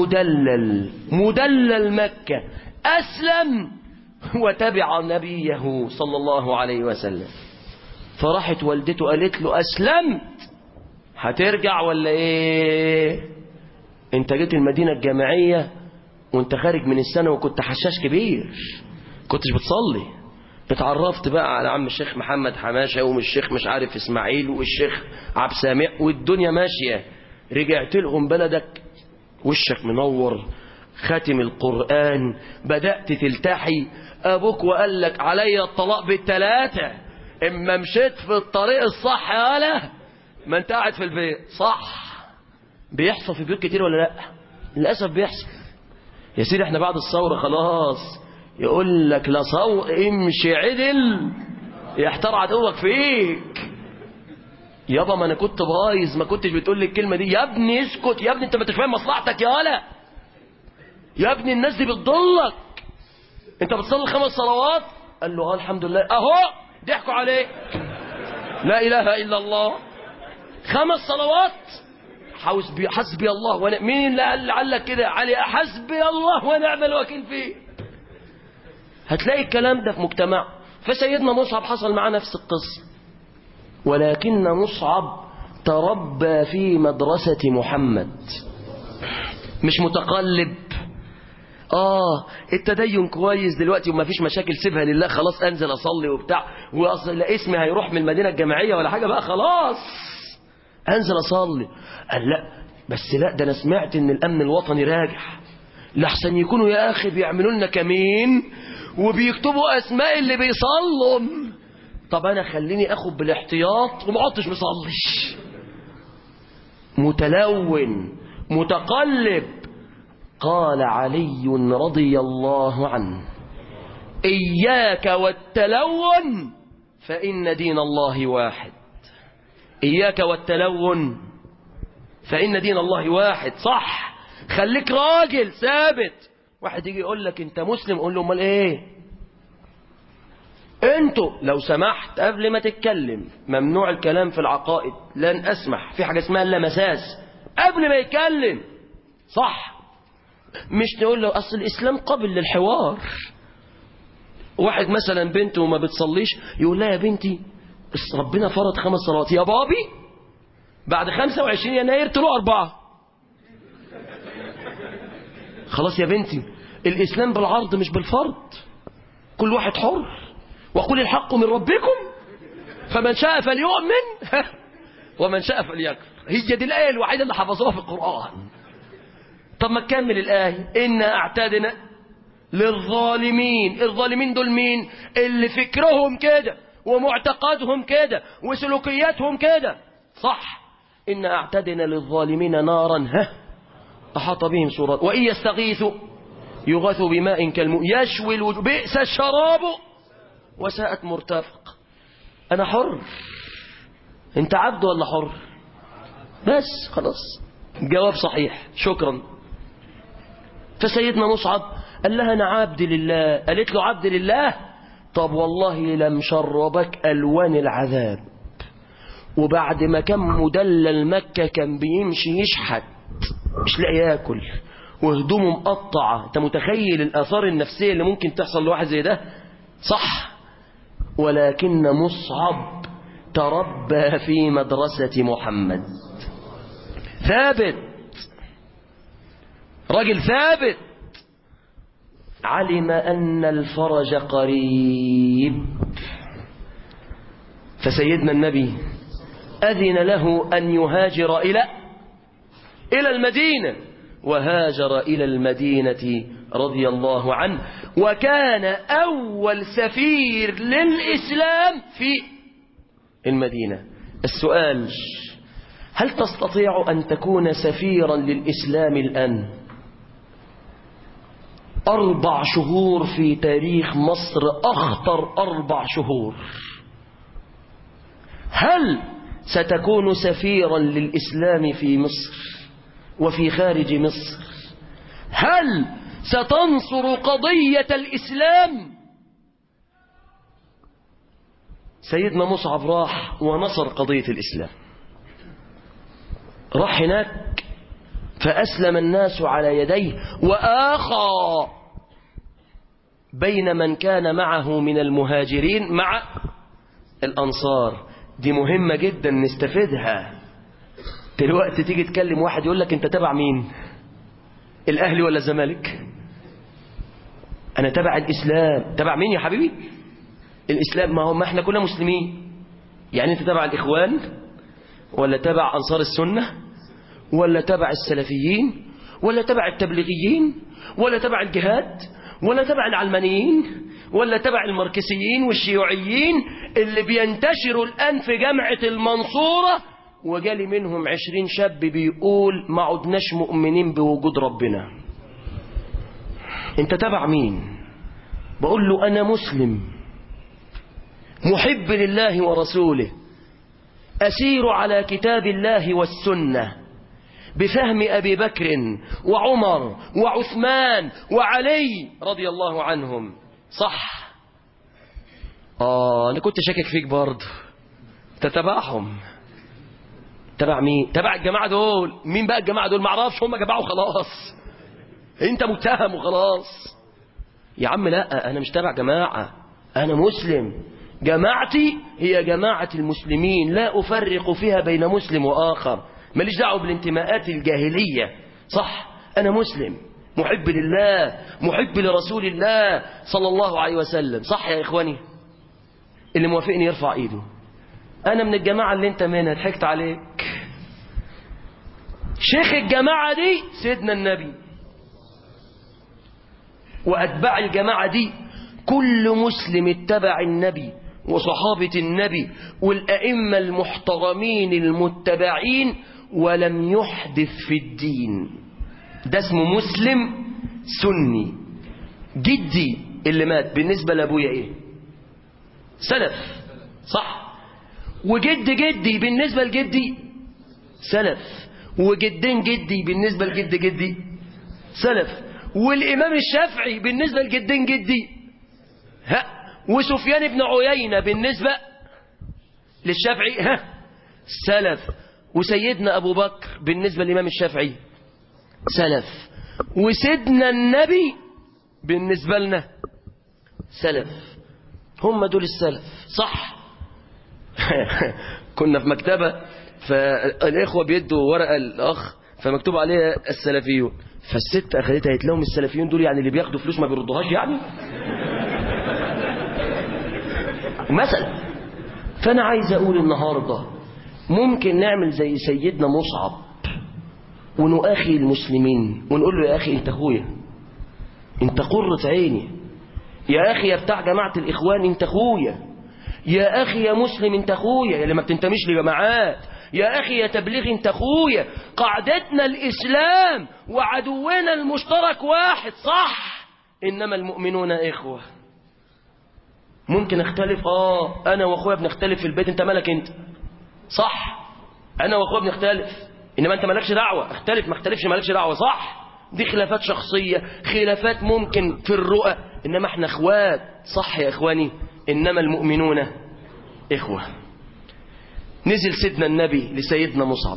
Speaker 2: مدلل مكة، أسلم وتبع نبيه صلى الله عليه وسلم. فراحت والدته قالت له أسلمت، هترجع ولا ايه؟ انت جيت المدينة الجامعية وانت خارج من السنة وكنت حشاش كبير، كنتش بتصلي، اتعرفت بقى على عم الشيخ محمد حماشة والشيخ مش عارف اسماعيل والشيخ عبد سامع والدنيا ماشية، رجعت لهم بلدك وشك منور، خاتم القرآن، بدأت تلتحي، ابوك وقال لك علي الطلاق بالثلاثة اما مشيت في الطريق الصح يا ولا ما انت قاعد في البيت. صح؟ بيحصل في بيوت كتير ولا لا؟ للأسف بيحصل يا سيدي. احنا بعد الثورة خلاص يقول لك لا امشي عدل يحتار عدوك فيك. يابا ما انا كنت بايظ، ما كنتش بتقول لي الكلمة دي. يا ابني اسكت يا ابني، انت ما تفهم مصلحتك يا ولا. يا ابني الناس دي بتضلك، انت بتصلي 5 صلوات؟ قال له الحمد لله. اهو ضحكوا عليك، لا اله الا الله، 5 صلوات، حسبي الله ونعم. مين اللي قال لك كده؟ علي حسبي الله ونعم الوكيل فيه. هتلاقي الكلام ده في مجتمع. فسيدنا مصعب حصل معاه نفس القصة، ولكن مصعب تربى في مدرسة محمد، مش متقلب. التدين كويس دلوقتي وما فيش مشاكل، سيبها لله، خلاص انزل اصلي وبتاع، واصل لا اسمي هيروح من المدينة الجامعية ولا حاجة بقى، خلاص انزل اصلي. قال لا، بس لا، ده انا سمعت ان الامن الوطني راجع، لحسن يكونوا يا اخي بيعملوا لنا كمين وبيكتبوا اسماء اللي بيصلوا. طب انا خليني اخد بالاحتياط وما اقعدش مصليش. متلون متقلب. قال علي رضي الله عنه إياك والتلون فإن دين الله واحد. إياك والتلون فإن دين الله واحد. صح؟ خليك راجل ثابت. واحد يجي يقول لك انت مسلم، قول له امال ايه؟ انتوا لو سمحت قبل ما تتكلم، ممنوع الكلام في العقائد، لن اسمح، في حاجة اسمها اللمساس قبل ما يتكلم. صح؟ مش تقول له اصل الاسلام قابل للحوار. واحد مثلا بنته ما بتصليش، يقول لها يا بنتي ربنا فرض 5 صلوات، يا بابي بعد 25 يناير طلعوا 4. خلاص يا بنتي، الاسلام بالعرض مش بالفرض، كل واحد حر، وقل الحق من ربكم فمن شاء فليؤمن ومن شاء فليكفر. هي دي الآية الوحيدة اللي حفظوها في القرآن. طب ما تكمل الآية، إنا أعتدنا للظالمين. الظالمين دول مين؟ اللي فكرهم كده ومعتقدهم كده وسلوكياتهم كده. صح؟ إنا أعتدنا للظالمين نارا أحاط بهم سورات وإن يستغيثوا يغاثوا بماء كالماء يشوي الوجوه بئس الشراب وساءت مرتفق. أنا حر، أنت عبد ولا حر؟ بس خلاص، جواب صحيح، شكرا. فسيدنا مصعب قال لها أنا عبد لله. قالت له عبد لله؟ طب والله لم شربك ألوان العذاب. وبعد ما كان مدلل مكة كان بيمشي يشحت مش لاقي ياكل وهدومه مقطعة. انت متخيل الآثار النفسية اللي ممكن تحصل لواحد زي ده؟ صح. ولكن مصعب تربى في مدرسة محمد، ثابت، رجل ثابت، علم أن الفرج قريب. فسيدنا النبي أذن له أن يهاجر إلى المدينة، وهاجر إلى المدينة رضي الله عنه، وكان أول سفير للإسلام في المدينة. السؤال: هل تستطيع أن تكون سفيرا للإسلام الآن؟ 4 شهور في تاريخ مصر، أخطر 4 شهور. هل ستكون سفيرا للإسلام في مصر وفي خارج مصر؟ هل ستنصر قضية الإسلام؟ سيدنا مصعب راح ونصر قضية الإسلام. راح هناك فأسلم الناس على يديه، وآخى بين من كان معه من المهاجرين مع الأنصار. دي مهمة جدا نستفيدها. دلوقتي تيجي تكلم واحد يقول لك انت تبع مين؟ الأهلي ولا الزمالك؟ أنا تبع الإسلام. تبع مين يا حبيبي؟ الإسلام. ما احنا كلنا مسلمين. يعني انت تبع الإخوان ولا تبع أنصار السنة ولا تبع السلفيين ولا تبع التبليغيين ولا تبع الجهاد ولا تبع العلمانيين ولا تبع الماركسيين والشيوعيين اللي بينتشروا الآن في جامعة المنصورة، وجالي منهم 20 شاب بيقول ما عدناش مؤمنين بوجود ربنا. انت تبع مين؟ بقول له أنا مسلم محب لله ورسوله، أسير على كتاب الله والسنة بفهم أبي بكر وعمر وعثمان وعلي رضي الله عنهم. صح. أنا كنت شاكك فيك برضه. تتبعهم. تبع مين؟ تبع الجماعة دول. مين بقى الجماعة دول؟ معرفش، هم جماعة وخلاص. انت متهم وخلاص. يا عم لا، أنا مش تبع جماعة، أنا مسلم. جماعتي هي جماعة المسلمين، لا أفرق فيها بين مسلم وآخر. ماليش دعوه بالانتماءات الجاهلية. صح. أنا مسلم محب لله محب لرسول الله صلى الله عليه وسلم. صح يا إخواني؟ اللي موافقني يرفع إيده. أنا من الجماعة اللي أنت منها. ضحكت عليك. شيخ الجماعة دي سيدنا النبي، وأتباع الجماعة دي كل مسلم اتبع النبي وصحابة النبي والأئمة المحترمين المتبعين ولم يحدث في الدين. ده اسمه مسلم سني. جدي اللي مات بالنسبة لأبويا إيه؟ سلف. صح. وجد جدي بالنسبة لجدي سلف. وجدين جدي بالنسبة لجد جدي سلف. والإمام الشافعي بالنسبة لجدين جدي وسفيان بن عيينة بالنسبة للشافعي سلف. وسيدنا أبو بكر بالنسبة للإمام الشافعي سلف. وسيدنا النبي بالنسبة لنا سلف. هم دول السلف. صح. كنا في مكتبة فالإخوة بيدوا ورقة الأخ فمكتوب عليها السلفيون، فالست أخذتها قالت لهم السلفيون دول يعني اللي بياخدوا فلوس ما بيردوهاش يعني مثلا. فأنا عايز أقول النهاردة ممكن نعمل زي سيدنا مصعب ونؤاخي المسلمين ونقول له يا أخي أنت أخويا، أنت قرة عيني، يا أخي يا بتاع جماعة الإخوان أنت أخويا، يا أخي يا مسلم أنت أخويا يا اللي ما بتنتميش لجماعات، يا أخي يا تبليغ أنت أخويا. قاعدتنا الإسلام وعدونا المشترك واحد. صح. إنما المؤمنون إخوة. ممكن اختلف أنا وأخويا بنختلف في البيت. أنت مالك أنت؟ صح. أنا وأخويا بنختلف، إنما أنت مالكش دعوة. اختلف ما اختلفش مالكش دعوة. صح دي خلافات شخصية، خلافات ممكن في الرؤى، إنما احنا اخوات. صح يا اخواني؟ إنما المؤمنون إخوة. نزل سيدنا النبي لسيدنا مصعب.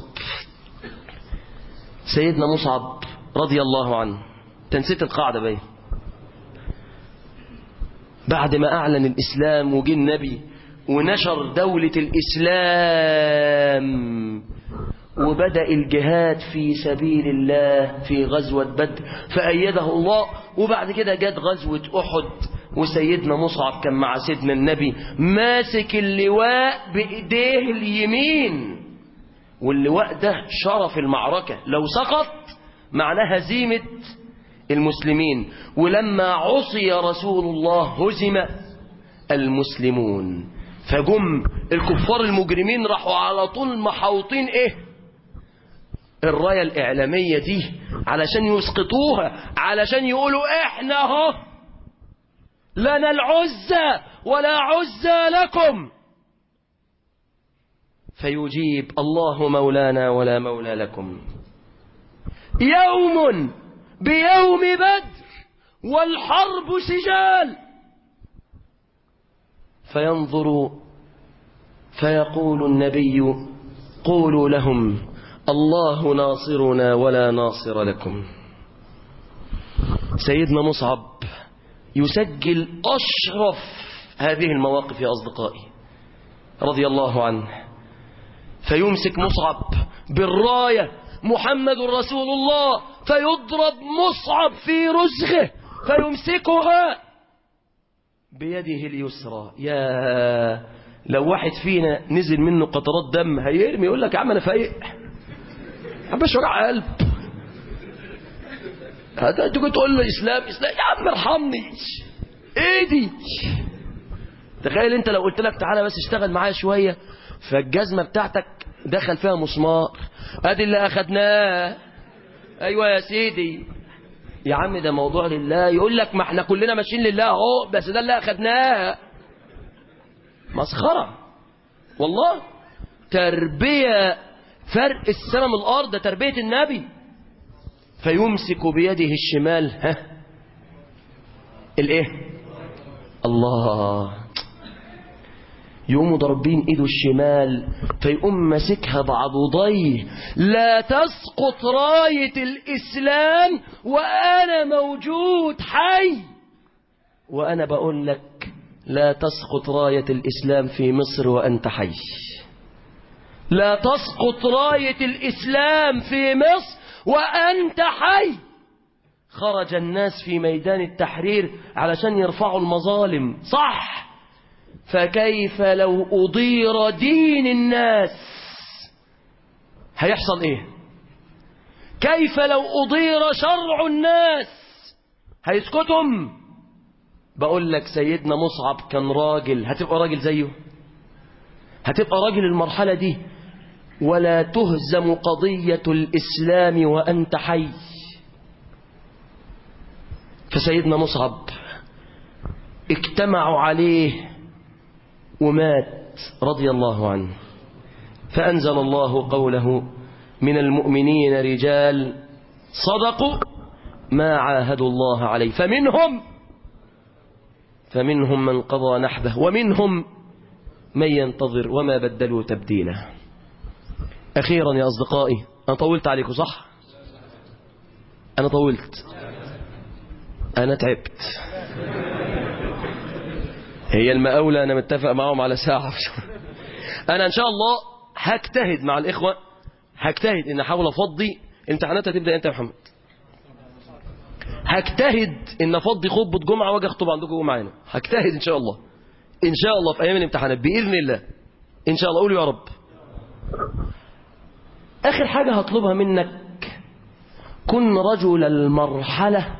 Speaker 2: سيدنا مصعب رضي الله عنه، تنسيت القاعدة باين، بعد ما أعلن الإسلام وجه النبي ونشر دولة الإسلام وبدأ الجهاد في سبيل الله في غزوة بدر فأيده الله، وبعد كده جت غزوة أحد وسيدنا مصعب كان مع سيدنا النبي ماسك اللواء بإيديه اليمين، واللواء ده شرف المعركة، لو سقط معناه هزيمة المسلمين. ولما عصي رسول الله هزم المسلمون، فجم الكفار المجرمين راحوا على طول محاوطين الراية الإعلامية دي علشان يسقطوها، علشان يقولوا احنا اهو لنا العزة ولا عزة لكم. فيجيب الله مولانا ولا مولى لكم، يوم بيوم بدر والحرب سجال. فينظر فيقول النبي قولوا لهم الله ناصرنا ولا ناصر لكم. سيدنا مصعب يسجل أشرف هذه المواقف يا أصدقائي رضي الله عنه. فيمسك مصعب بالراية محمد رسول الله، فيضرب مصعب في رزغه فيمسكها بيده اليسرى. يا لو واحد فينا نزل منه قطرات دم هيرمي، يقول لك يا عم انا فايق، حبش وجع قلب. هذا انت كنت تقول له اسلام يا عم ارحمني، ايه دي؟ تخيل انت لو قلت لك تعالى بس اشتغل معايا شويه، فالجزمه بتاعتك دخل فيها مسمار، ادي اللي اخدناه. ايوه يا سيدي يا عم ده موضوع لله، يقول لك ما احنا كلنا ماشيين لله اهو، بس ده اللي اخدناه. مسخره والله. تربيه فرق السماء من الارض، ده تربيه النبي. فيمسك بيده الشمال الله، يقوموا ضربين ايده الشمال فيقوم ماسكها بعضديه. لا تسقط راية الإسلام وأنا موجود حي. وأنا بقول لك لا تسقط راية الإسلام في مصر وأنت حي. لا تسقط راية الإسلام في مصر وأنت حي. خرج الناس في ميدان التحرير علشان يرفعوا المظالم، صح؟ فكيف لو أضير دين الناس؟ هيحصل ايه؟ كيف لو أضير شرع الناس؟ هيسكتهم؟ بقول لك سيدنا مصعب كان راجل، هتبقى راجل زيه؟ هتبقى راجل المرحلة دي؟ ولا تهزم قضية الإسلام وأنت حي. فسيدنا مصعب اجتمعوا عليه ومات رضي الله عنه. فأنزل الله قوله من المؤمنين رجال صدقوا ما عاهدوا الله عليه فمنهم من قضى نحبه ومنهم من ينتظر وما بدلوا تبديلا. أخيرا يا أصدقائي، أنا طولت عليكم صح؟ أنا طولت، أنا تعبت. هي المقاولة أنا متفق معهم على ساعة. أنا إن شاء الله هجتهد مع الإخوة، هجتهد إن أحاول أفضي. امتحانات هتبدأ أنت يا محمد؟ هجتهد إن أفضي خطبة جمعة واجي أخطب عندكم معانا. هجتهد إن شاء الله، إن شاء الله في أيام الامتحانات بإذن الله إن شاء الله. قولوا يا رب. آخر حاجة هطلبها منك، كن رجل المرحلة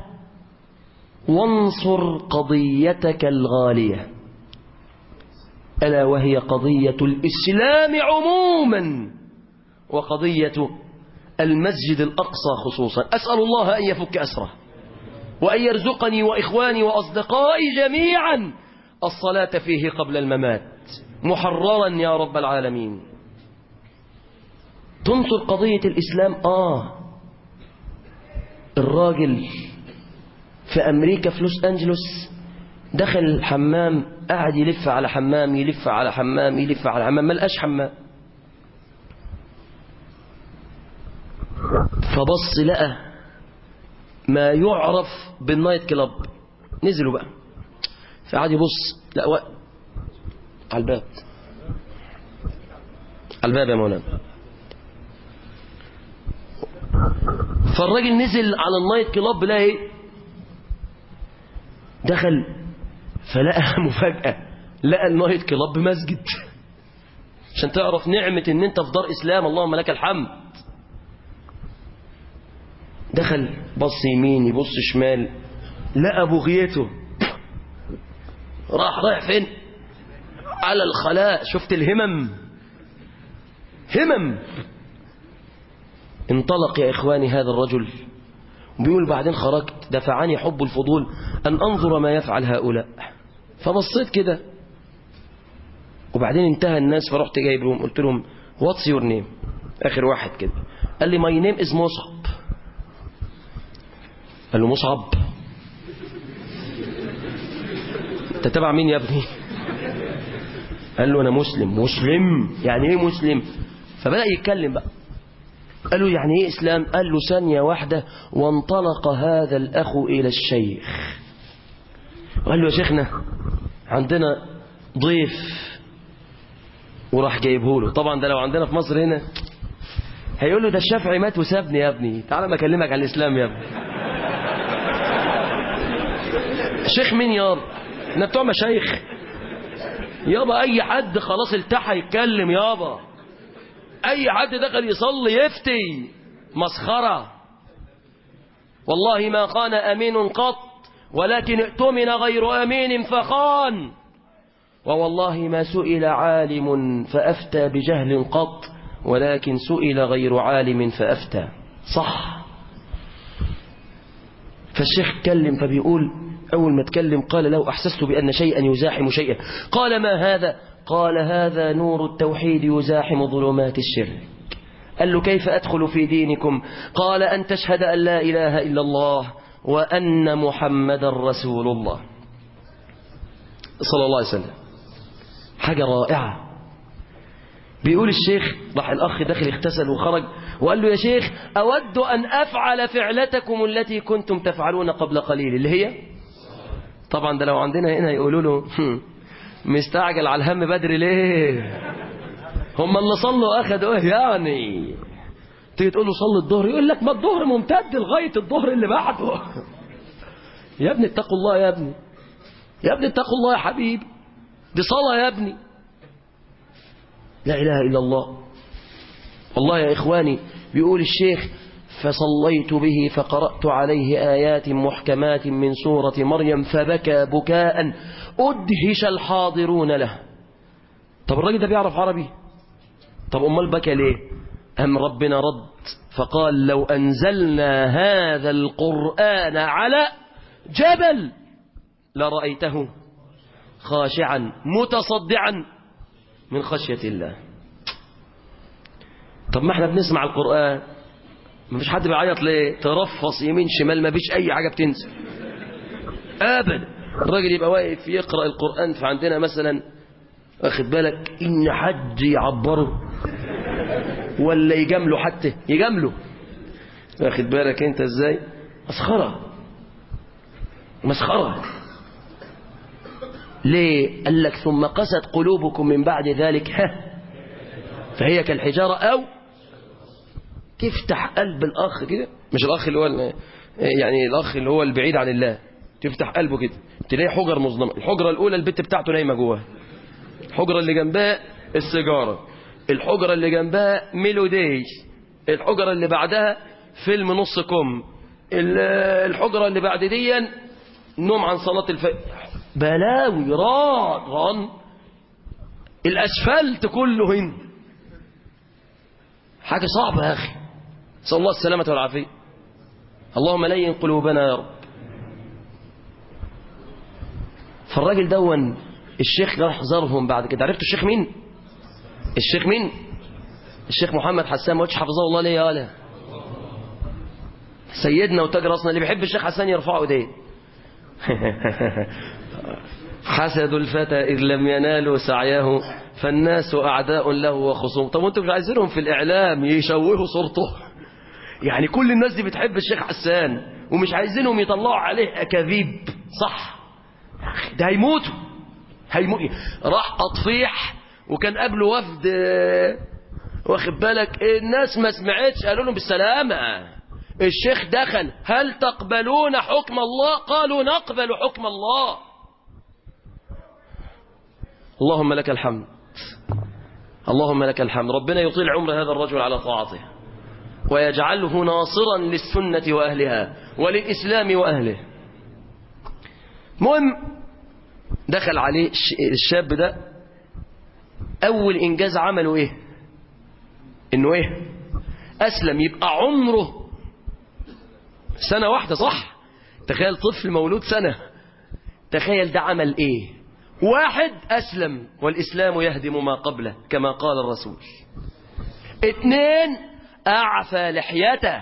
Speaker 2: وانصر قضيتك الغالية، ألا وهي قضية الإسلام عموما وقضية المسجد الأقصى خصوصا. أسأل الله أن يفك أسره وأن يرزقني وإخواني وأصدقائي جميعا الصلاة فيه قبل الممات محررا يا رب العالمين. تنصر قضية الإسلام
Speaker 3: الراجل في أمريكا في لوس أنجلوس دخل الحمام، قاعد يلف على حمام يلف على حمام يلف على حمام، ملقاش حمام. فبص لقى ما يعرف بالنايت كلاب، نزلوا بقى، فقعد يبص لا على الباب، على الباب يا مولانا. فالراجل نزل على النايت كلاب، لقى ايه؟ دخل فلقى مفاجأة، لقى النايت كلاب مسجد. عشان تعرف نعمة ان انت في دار اسلام، اللهم لك الحمد. دخل بص يمين يبص شمال، لقى بغيته، رايح فين؟ على الخلاء. شفت الهمم؟ همم. انطلق يا إخواني هذا الرجل، بيقول بعدين خرجت دفعني حب الفضول أن أنظر ما يفعل هؤلاء، فبصيت كده وبعدين انتهى الناس، فرحت جايب لهم قلت لهم what's your name؟ آخر واحد كده قال لي my name is مصعب. قال له مصعب؟ انت تبع مين يا ابني؟ قال له انا مسلم. مسلم؟ يعني ايه مسلم؟ فبدأ يتكلم بقى، قال له يعني ايه اسلام؟ قال له ثانية واحدة وانطلق هذا الاخ الى الشيخ، قال له يا شيخنا عندنا ضيف، وراح جايبه له. طبعا ده لو عندنا في مصر هنا هيقول له ده الشافعي مات وسابني يا ابني، تعالى ما اكلمك عن الاسلام يا ابني. شيخ مين يابا؟ احنا بتوع مشايخ يابا، اي حد خلاص التحى يتكلم يابا، اي حد دخل يصلي يفتي، مسخرة. والله ما خان امين قط، ولكن ائتمن غير امين فخان. ووالله ما سئل عالم فافتى بجهل قط، ولكن سئل غير عالم فافتى. صح. فالشيخ اتكلم، فبيقول أول ما اتكلم قال له أحسست بأن شيئا يزاحم شيئا. قال ما هذا؟ قال هذا نور التوحيد يزاحم ظلمات الشرك. قال له كيف أدخل في دينكم؟ قال أن تشهد أن لا إله إلا الله وأن محمد رسول الله صلى الله عليه وسلم. حاجة رائعة. بيقول الشيخ راح الأخ داخل اغتسل وخرج وقال له يا شيخ أود أن أفعل فعلتكم التي كنتم تفعلون قبل قليل، اللي هي طبعا ده لو عندنا هنا يقولوا له مستعجل على الهم بدري ليه؟ هم اللي صلوا أخذوا ايه يعني؟ تيجي تقول له صلي الظهر يقول لك ما الظهر ممتد لغاية الظهر اللي بعده. يا ابني اتقوا الله يا ابني، يا ابني اتقوا الله يا حبيبي، دي صلاة يا ابني. لا إله إلا الله. والله يا إخواني بيقول الشيخ فصليت به فقرأت عليه آيات محكمات من سورة مريم فبكى بكاء أدهش الحاضرون له. طب الراجل ده بيعرف عربي؟ طب أمال بكى ليه؟ أم ربنا رد فقال لو أنزلنا هذا القرآن على جبل لرأيته خاشعا متصدعا من خشية الله. طب ما احنا بنسمع القرآن مفيش حد بيعيط ليه؟ ترفص يمين شمال مفيش أي حاجة بتنزل أبدا. الراجل يبقى واقف يقرأ القرآن فعندنا مثلا واخد بالك إن حد يعبره ولا يجامله، حتى يجامله واخد بالك انت ازاي؟ مسخرة مسخرة. ليه؟ قال لك ثم قست قلوبكم من بعد ذلك فهي كالحجارة أو تفتح قلب الأخ كده، مش الأخ اللي هو يعني الأخ اللي هو البعيد عن الله، تفتح قلبه كده تلاقي حجر مظلمة. الحجرة الأولى البت بتاعته نايمة جواها، الحجرة اللي جنبها السيجارة، الحجرة اللي جنبها ميلودي، الحجرة اللي بعدها فيلم نص كم، الحجرة اللي بعد دي نوم عن صلاة الفجر، بلاوي ران الأسفلت كله هنا. حاجة صعبة يا أخي، نسأل الله السلامة والعافية. اللهم لين قلوبنا يا رب. فالراجل دون الشيخ راح زارهم بعد كده. عرفتوا الشيخ مين؟ الشيخ مين؟ الشيخ محمد حسان. ما قلتش حفظه الله ليه يا ولا؟ سيدنا وتاج راسنا اللي بيحب الشيخ حسان يرفعوا ايديه. حسد الفتى إذ لم ينالوا سعيه فالناس أعداء له وخصوم. طب وانتم مش عايزينهم في الإعلام يشوهوا صورته؟ يعني كل الناس دي بتحب الشيخ حسان ومش عايزينهم يطلعوا عليه أكاذيب، صح؟ ده هيموتوا. راح أطفيح وكان قبله وفد، واخد بالك، الناس ما سمعتش، قالوا لهم بالسلامة، الشيخ دخل، هل تقبلون حكم الله؟ قالوا نقبل حكم الله. اللهم لك الحمد، اللهم لك الحمد. ربنا يطيل عمر هذا الرجل على طاعته ويجعله ناصرا للسنة وأهلها وللإسلام وأهله. مهم، دخل عليه الشاب ده، أول إنجاز عمله إيه؟ إنه إيه؟ أسلم. يبقى عمره سنة واحدة، صح؟ تخيل طفل مولود سنة، تخيل ده عمل إيه؟ واحد أسلم والإسلام يهدم ما قبله كما قال الرسول. 2 أعفى لحيته.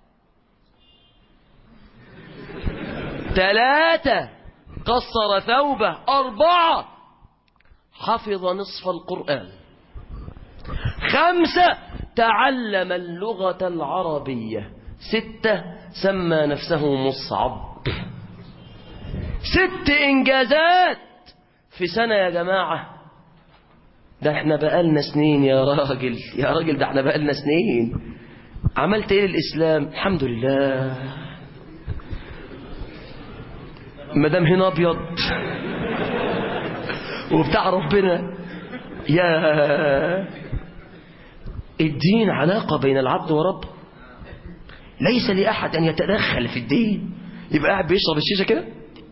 Speaker 3: 3 قصر ثوبه. 4 حفظ نصف القرآن. 5 تعلم اللغة العربية. 6 سمى نفسه مصعب. 6 إنجازات في سنة يا جماعة. ده احنا بقالنا سنين يا راجل، يا راجل، ده احنا بقالنا سنين. عملت ايه للإسلام؟ الحمد لله. مدام هنا أبيض وبتاع ربنا. يا الدين علاقة بين العبد وربه، ليس لأحد أن يتدخل في الدين. يبقى قاعد بيشرب الشيشة كده.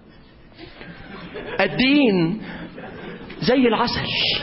Speaker 3: الدين زي العسل.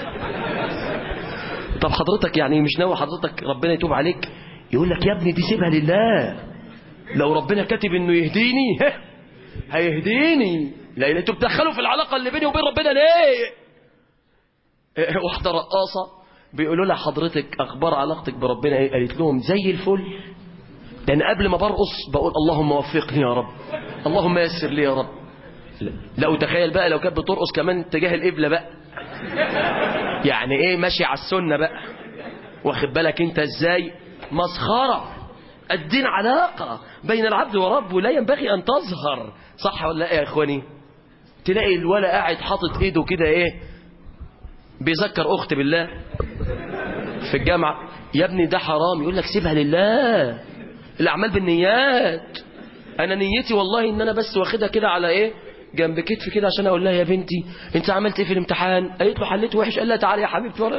Speaker 3: طب حضرتك يعني مش ناوي حضرتك ربنا يتوب عليك؟ يقول لك يا ابني دي سيبها لله، لو ربنا كاتب انه يهديني هيهديني. لان انتوا بتدخلوا في العلاقه اللي بيني وبين ربنا ليه؟ واحده رقاصه بيقولوا لها حضرتك اخبار علاقتك بربنا ايه؟ قالت لهم زي الفل، لان قبل ما برقص بقول اللهم وفقني يا رب، اللهم يسر لي يا رب. لا تخيل بقى لو كانت بترقص كمان تجاه القبلة بقى، يعني ايه ماشي على السنة بقى، واخد بالك انت ازاي؟ مسخرة. الدين علاقة بين العبد وربه لا ينبغي ان تظهر، صح ولا لا يا اخواني؟ تلاقي الولا قاعد حاطط ايده كده ايه، بيذكر اخت بالله في الجامعة، يا ابني ده حرام. يقول لك سيبها لله، الاعمال بالنيات. انا نيتي والله ان انا بس واخدها كده على ايه، جنب كتفي كده، عشان اقول لها يا بنتي انت عملت ايه في الامتحان؟ قالت له حليت وحش. قال لها تعالي يا حبيبتي ورا،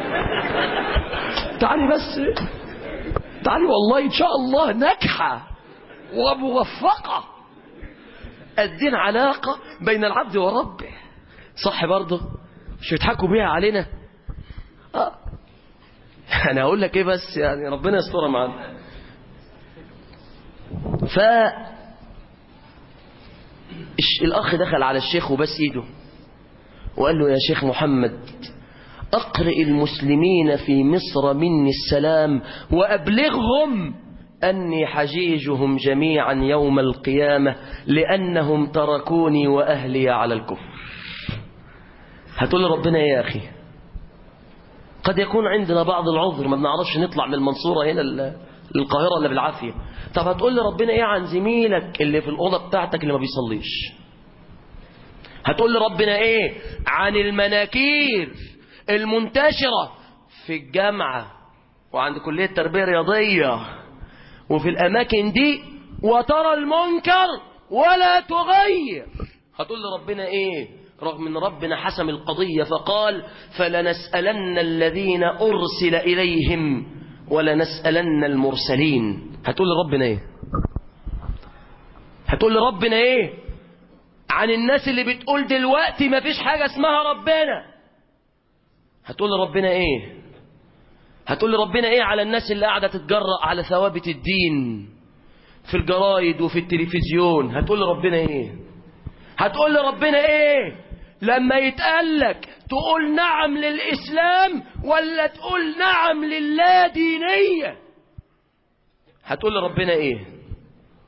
Speaker 3: تعالي بس، تعالي والله ان شاء الله ناجحه وموفقه. الدين علاقه بين العبد وربه، صح برضه؟ مش يضحكوا بيها علينا. انا هقول لك ايه بس، يعني ربنا يسترها معانا. الأخ دخل على الشيخ وبس إيده وقال له يا شيخ محمد أقرئ المسلمين في مصر مني السلام وأبلغهم أني حجيجهم جميعا يوم القيامة لأنهم تركوني وأهلي على الكفر. هتقول ربنا يا أخي قد يكون عندنا بعض العذر، ما بنعرفش نطلع من المنصورة هنا للقاهرة إلا بالعافية. طب هتقول لي ربنا ايه عن زميلك اللي في الأوضة بتاعتك اللي ما بيصليش؟ هتقول لي ربنا ايه عن المناكير المنتشرة في الجامعة وعند كلية التربية الرياضية وفي الأماكن دي وترى المنكر ولا تغير؟ هتقول لي ربنا ايه رغم ان ربنا حسم القضية فقال فلنسألن الذين أرسل إليهم ولنسألن المرسلين؟ هتقول لي ربنا ايه؟ هتقول لي ربنا ايه عن الناس اللي بتقول دلوقتي ما فيش حاجة اسمها ربنا؟ هتقول لي ربنا ايه؟ هتقول لي ربنا ايه على الناس اللي قاعدة تتجرأ على ثوابت الدين في الجرايد وفي التلفزيون؟ هتقول لي ربنا ايه؟ هتقول لي ربنا ايه لما يتقالك تقول نعم للإسلام ولا تقول نعم لله دينية؟ هتقول لي ربنا ايه؟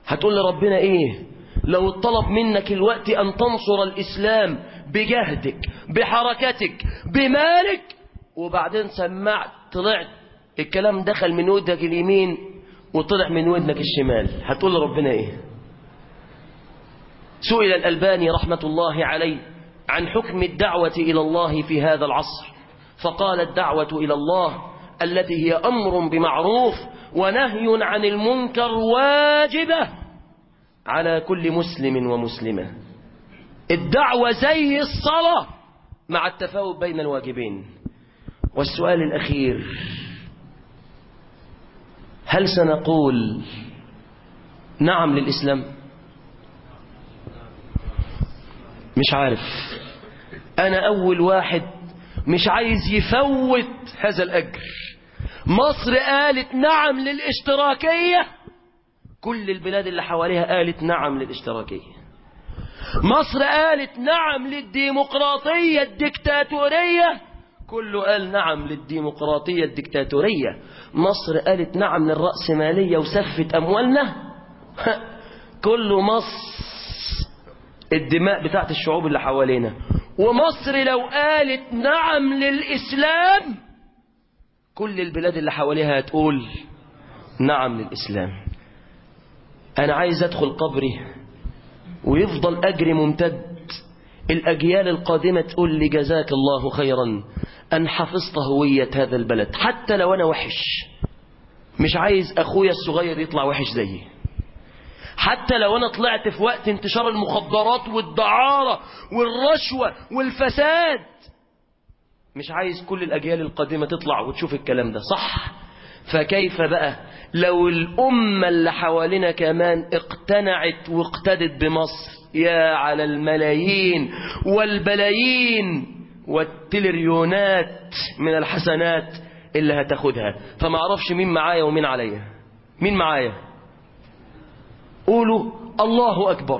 Speaker 3: هتقول لربنا ايه لو اتطلب منك الوقت ان تنصر الاسلام بجهدك بحركتك بمالك، وبعدين سمعت طلعت الكلام دخل من ودنك اليمين وطلع من ودنك الشمال، هتقول لربنا ايه؟ سئل الألباني رحمة الله عليه عن حكم الدعوة إلى الله في هذا العصر، فقال: الدعوة إلى الله التي هي أمر بمعروف ونهي عن المنكر واجبة على كل مسلم ومسلمة. الدعوة زي الصلاة مع التفاوت بين الواجبين. والسؤال الأخير: هل سنقول نعم للإسلام؟ مش عارف. أنا أول واحد مش عايز يفوت هذا الأجر. مصر قالت نعم للاشتراكية، كل البلاد اللي حواليها قالت نعم للاشتراكية. مصر قالت نعم للديمقراطية الدكتاتورية، كله قال نعم للديمقراطية الدكتاتورية. مصر قالت نعم للرأسمالية وسفت أموالنا، كله مصر الدماء بتاعت الشعوب اللي حوالينا. ومصر لو قالت نعم للإسلام، كل البلاد اللي حواليها هتقول نعم للإسلام. أنا عايز أدخل قبري ويفضل أجري ممتد، الأجيال القادمة تقول لي جزاك الله خيرا أن حفظت هوية هذا البلد، حتى لو أنا وحش. مش عايز أخويا الصغير يطلع وحش زيي، حتى لو أنا طلعت في وقت انتشار المخدرات والدعارة والرشوة والفساد. مش عايز كل الأجيال القادمة تطلع وتشوف الكلام ده، صح؟ فكيف بقى لو الأمة اللي حوالينا كمان اقتنعت واقتدت بمصر؟ يا على الملايين والبلايين والتريليونات من الحسنات اللي هتاخدها. فما اعرفش مين معايا ومين عليا. مين معايا؟ قولوا الله أكبر.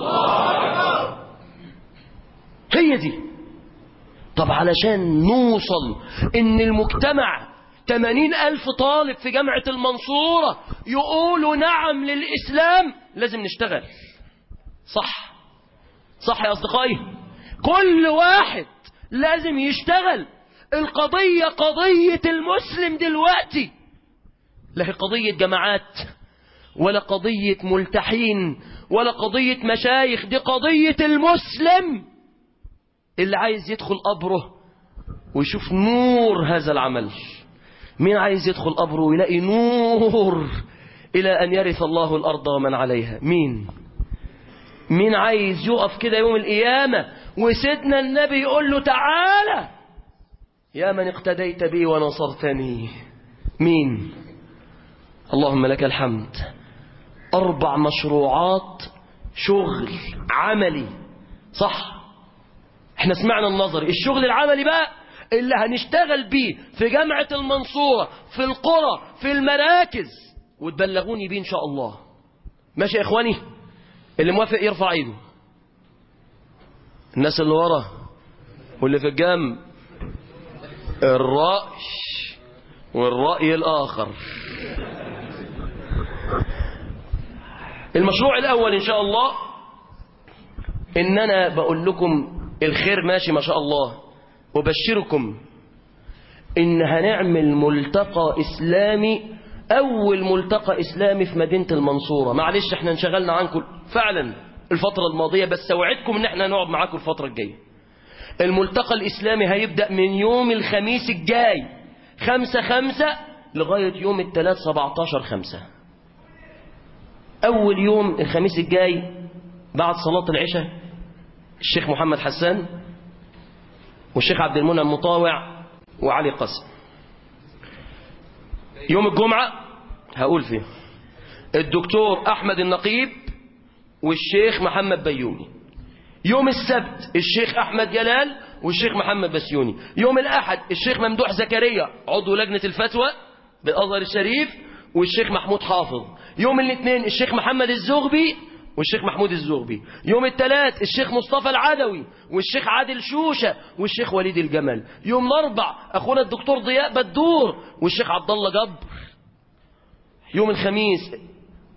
Speaker 3: هي دي. طب علشان نوصل ان المجتمع 80,000 طالب في جامعة المنصورة يقولوا نعم للإسلام، لازم نشتغل. صح؟ صح يا أصدقائي؟ كل واحد لازم يشتغل. القضية قضية المسلم دلوقتي، لا هي قضية جماعات ولا قضية ملتحين ولا قضية مشايخ، دي قضية المسلم اللي عايز يدخل قبره ويشوف نور هذا العمل. مين عايز يدخل قبره ويلاقي نور إلى أن يرث الله الأرض ومن عليها؟ مين عايز يقف كده يوم القيامة وسيدنا النبي يقول له تعالى يا من اقتديت بي ونصرتني؟ مين؟ اللهم لك الحمد. 4 مشروعات شغل عملي، صح؟ احنا سمعنا النظري، الشغل العملي بقى اللي هنشتغل بيه في جامعة المنصورة، في القرى، في المراكز، وتبلغوني بيه ان شاء الله. ماشي يا اخواني؟ اللي موافق يرفع ايده. الناس اللي ورا واللي في الجنب، الرأي والرأي الآخر. المشروع الأول إن شاء الله إن أنا بقول لكم الخير ماشي ما شاء الله، وبشركم إن هنعمل ملتقى إسلامي، أول ملتقى إسلامي في مدينة المنصورة. معلش احنا انشغلنا عنكم فعلا الفترة الماضية، بس أوعدكم إن احنا هنقعد معاكم الفترة الجاية. الملتقى الإسلامي هيبدأ من يوم الخميس الجاي 5/5 لغاية يوم الثلاث 17/5. أول يوم الخميس الجاي بعد صلاة العشاء الشيخ محمد حسان والشيخ عبد المنعم مطاوع وعلي قاسم. يوم الجمعة هقول فيه الدكتور أحمد النقيب والشيخ محمد بيوني. يوم السبت الشيخ أحمد جلال والشيخ محمد بسيوني. يوم الأحد الشيخ ممدوح زكريا عضو لجنة الفتوى بالأزهر الشريف والشيخ محمود حافظ. يوم الاثنين الشيخ محمد الزغبي والشيخ محمود الزغبي. يوم الثلاث الشيخ مصطفى العدوي والشيخ عادل شوشة والشيخ وليد الجمل. يوم الأربع أخونا الدكتور ضياء بدور والشيخ عبد الله جبر. يوم الخميس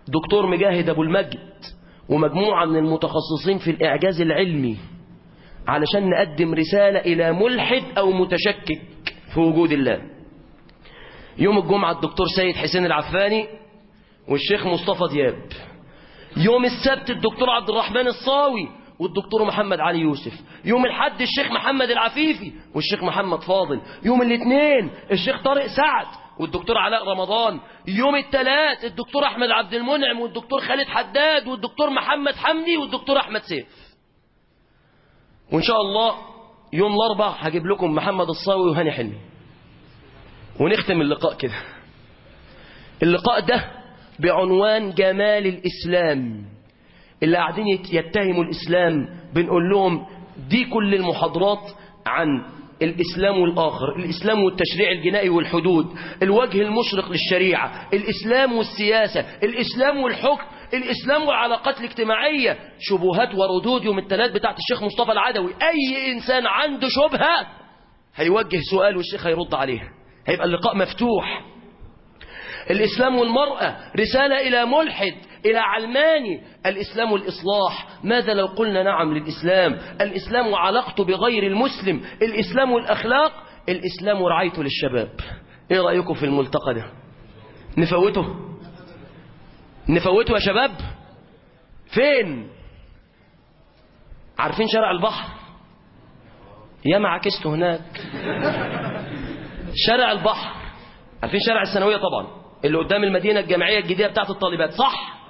Speaker 3: دكتور مجاهد أبو المجد ومجموعة من المتخصصين في الإعجاز العلمي علشان نقدم رسالة إلى ملحد أو متشكك في وجود الله. يوم الجمعة الدكتور سيد حسين العفاني والشيخ مصطفى دياب. يوم السبت الدكتور عبد الرحمن الصاوي والدكتور محمد علي يوسف. يوم الحد الشيخ محمد العفيفي والشيخ محمد فاضل. يوم الاثنين الشيخ طارق سعد والدكتور علاء رمضان. يوم الثلاث الدكتور أحمد عبد المنعم والدكتور خالد حداد والدكتور محمد حمدي والدكتور أحمد سيف. وإن شاء الله يوم الأربع هجيب لكم محمد الصاوي وهاني حلمي ونختم اللقاء كده. اللقاء ده بعنوان جمال الإسلام. اللي قاعدين يتهموا الإسلام بنقول لهم دي كل المحاضرات عن الإسلام والآخر، الإسلام والتشريع الجنائي والحدود، الوجه المشرق للشريعة، الإسلام والسياسة، الإسلام والحكم، الإسلام والعلاقات الاجتماعية، شبهات وردود. يوم الثلاث بتاعت الشيخ مصطفى العدوي أي إنسان عنده شبهة هيوجه سؤال والشيخ هيرد عليه، هيبقى اللقاء مفتوح. الإسلام والمرأة رسالة إلى ملحد، إلى علماني. الإسلام والإصلاح، ماذا لو قلنا نعم للإسلام؟ الإسلام وعلاقته بغير المسلم، الإسلام والأخلاق، الإسلام ورعايته للشباب. إيه رأيكم في الملتقى ده؟ نفوته يا شباب؟ فين؟ عارفين شارع البحر؟ يا ما عكسته هناك. شارع البحر، عارفين شارع الثانوية طبعا اللي قدام المدينة الجامعية الجديدة بتاعت الطالبات، صح؟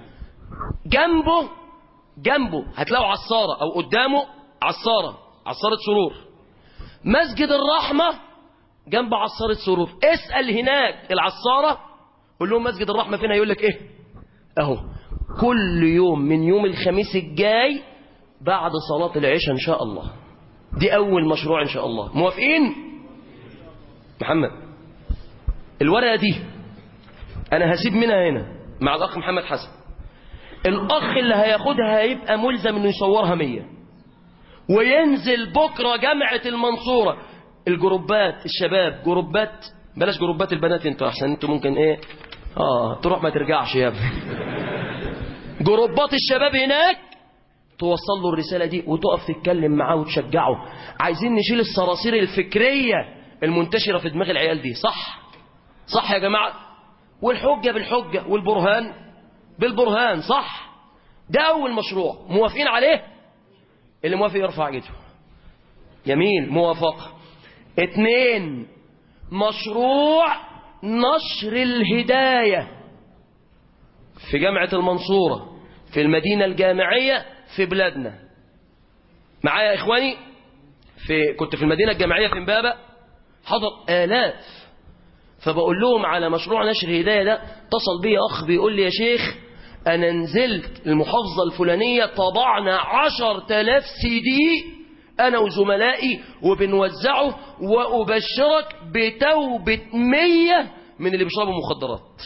Speaker 3: جنبه هتلاقوا عصارة أو قدامه عصارة سرور. مسجد الرحمة جنب عصارة سرور. اسأل هناك العصارة قول لهم مسجد الرحمة فين، هيقول لك ايه؟ اهو كل يوم من يوم الخميس الجاي بعد صلاة العشاء ان شاء الله. دي اول مشروع ان شاء الله. موافقين؟ محمد الورقة دي انا هسيب منها هنا مع الاخ محمد حسن. الاخ اللي هياخدها هيبقى ملزم انه يصورها 100 وينزل بكرة جامعة المنصورة. الجروبات الشباب، جروبات بلاش جروبات البنات انتوا احسن، انتوا ممكن ايه تروح ما ترجعش يا ابني. جروبات الشباب هناك توصل له الرسالة دي وتقف تتكلم معاه وتشجعه. عايزين نشيل الصراصير الفكرية المنتشرة في دماغ العيال دي، صح يا جماعة؟ والحجة بالحجة والبرهان بالبرهان، صح؟ ده أول مشروع. موافقين عليه؟ اللي موافق يرفع ايده. يمين موافقة. 2 مشروع نشر الهداية في جامعة المنصورة في المدينة الجامعية في بلادنا. معايا يا إخواني؟ كنت في المدينة الجامعية في امبابة، حضر آلاف. فبقول لهم على مشروع نشر الهداية ده. اتصل بي أخ بيقول لي يا شيخ أنا نزلت المحافظة الفلانية طبعنا 10,000 CD أنا وزملائي وبنوزعه، وأبشرك بتوبة 100 من اللي بيشربوا مخدرات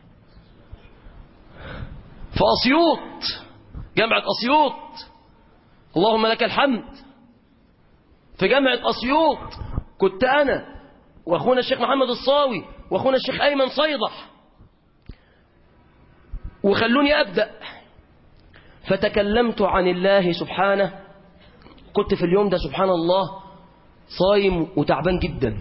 Speaker 3: في أسيوط، جامعة أسيوط. اللهم لك الحمد. في جامعة أسيوط كنت أنا وأخونا الشيخ محمد الصاوي وأخونا الشيخ أيمن صيدح، وخلوني أبدأ. فتكلمت عن الله سبحانه. كنت في اليوم ده سبحان الله صايم وتعبان جدا.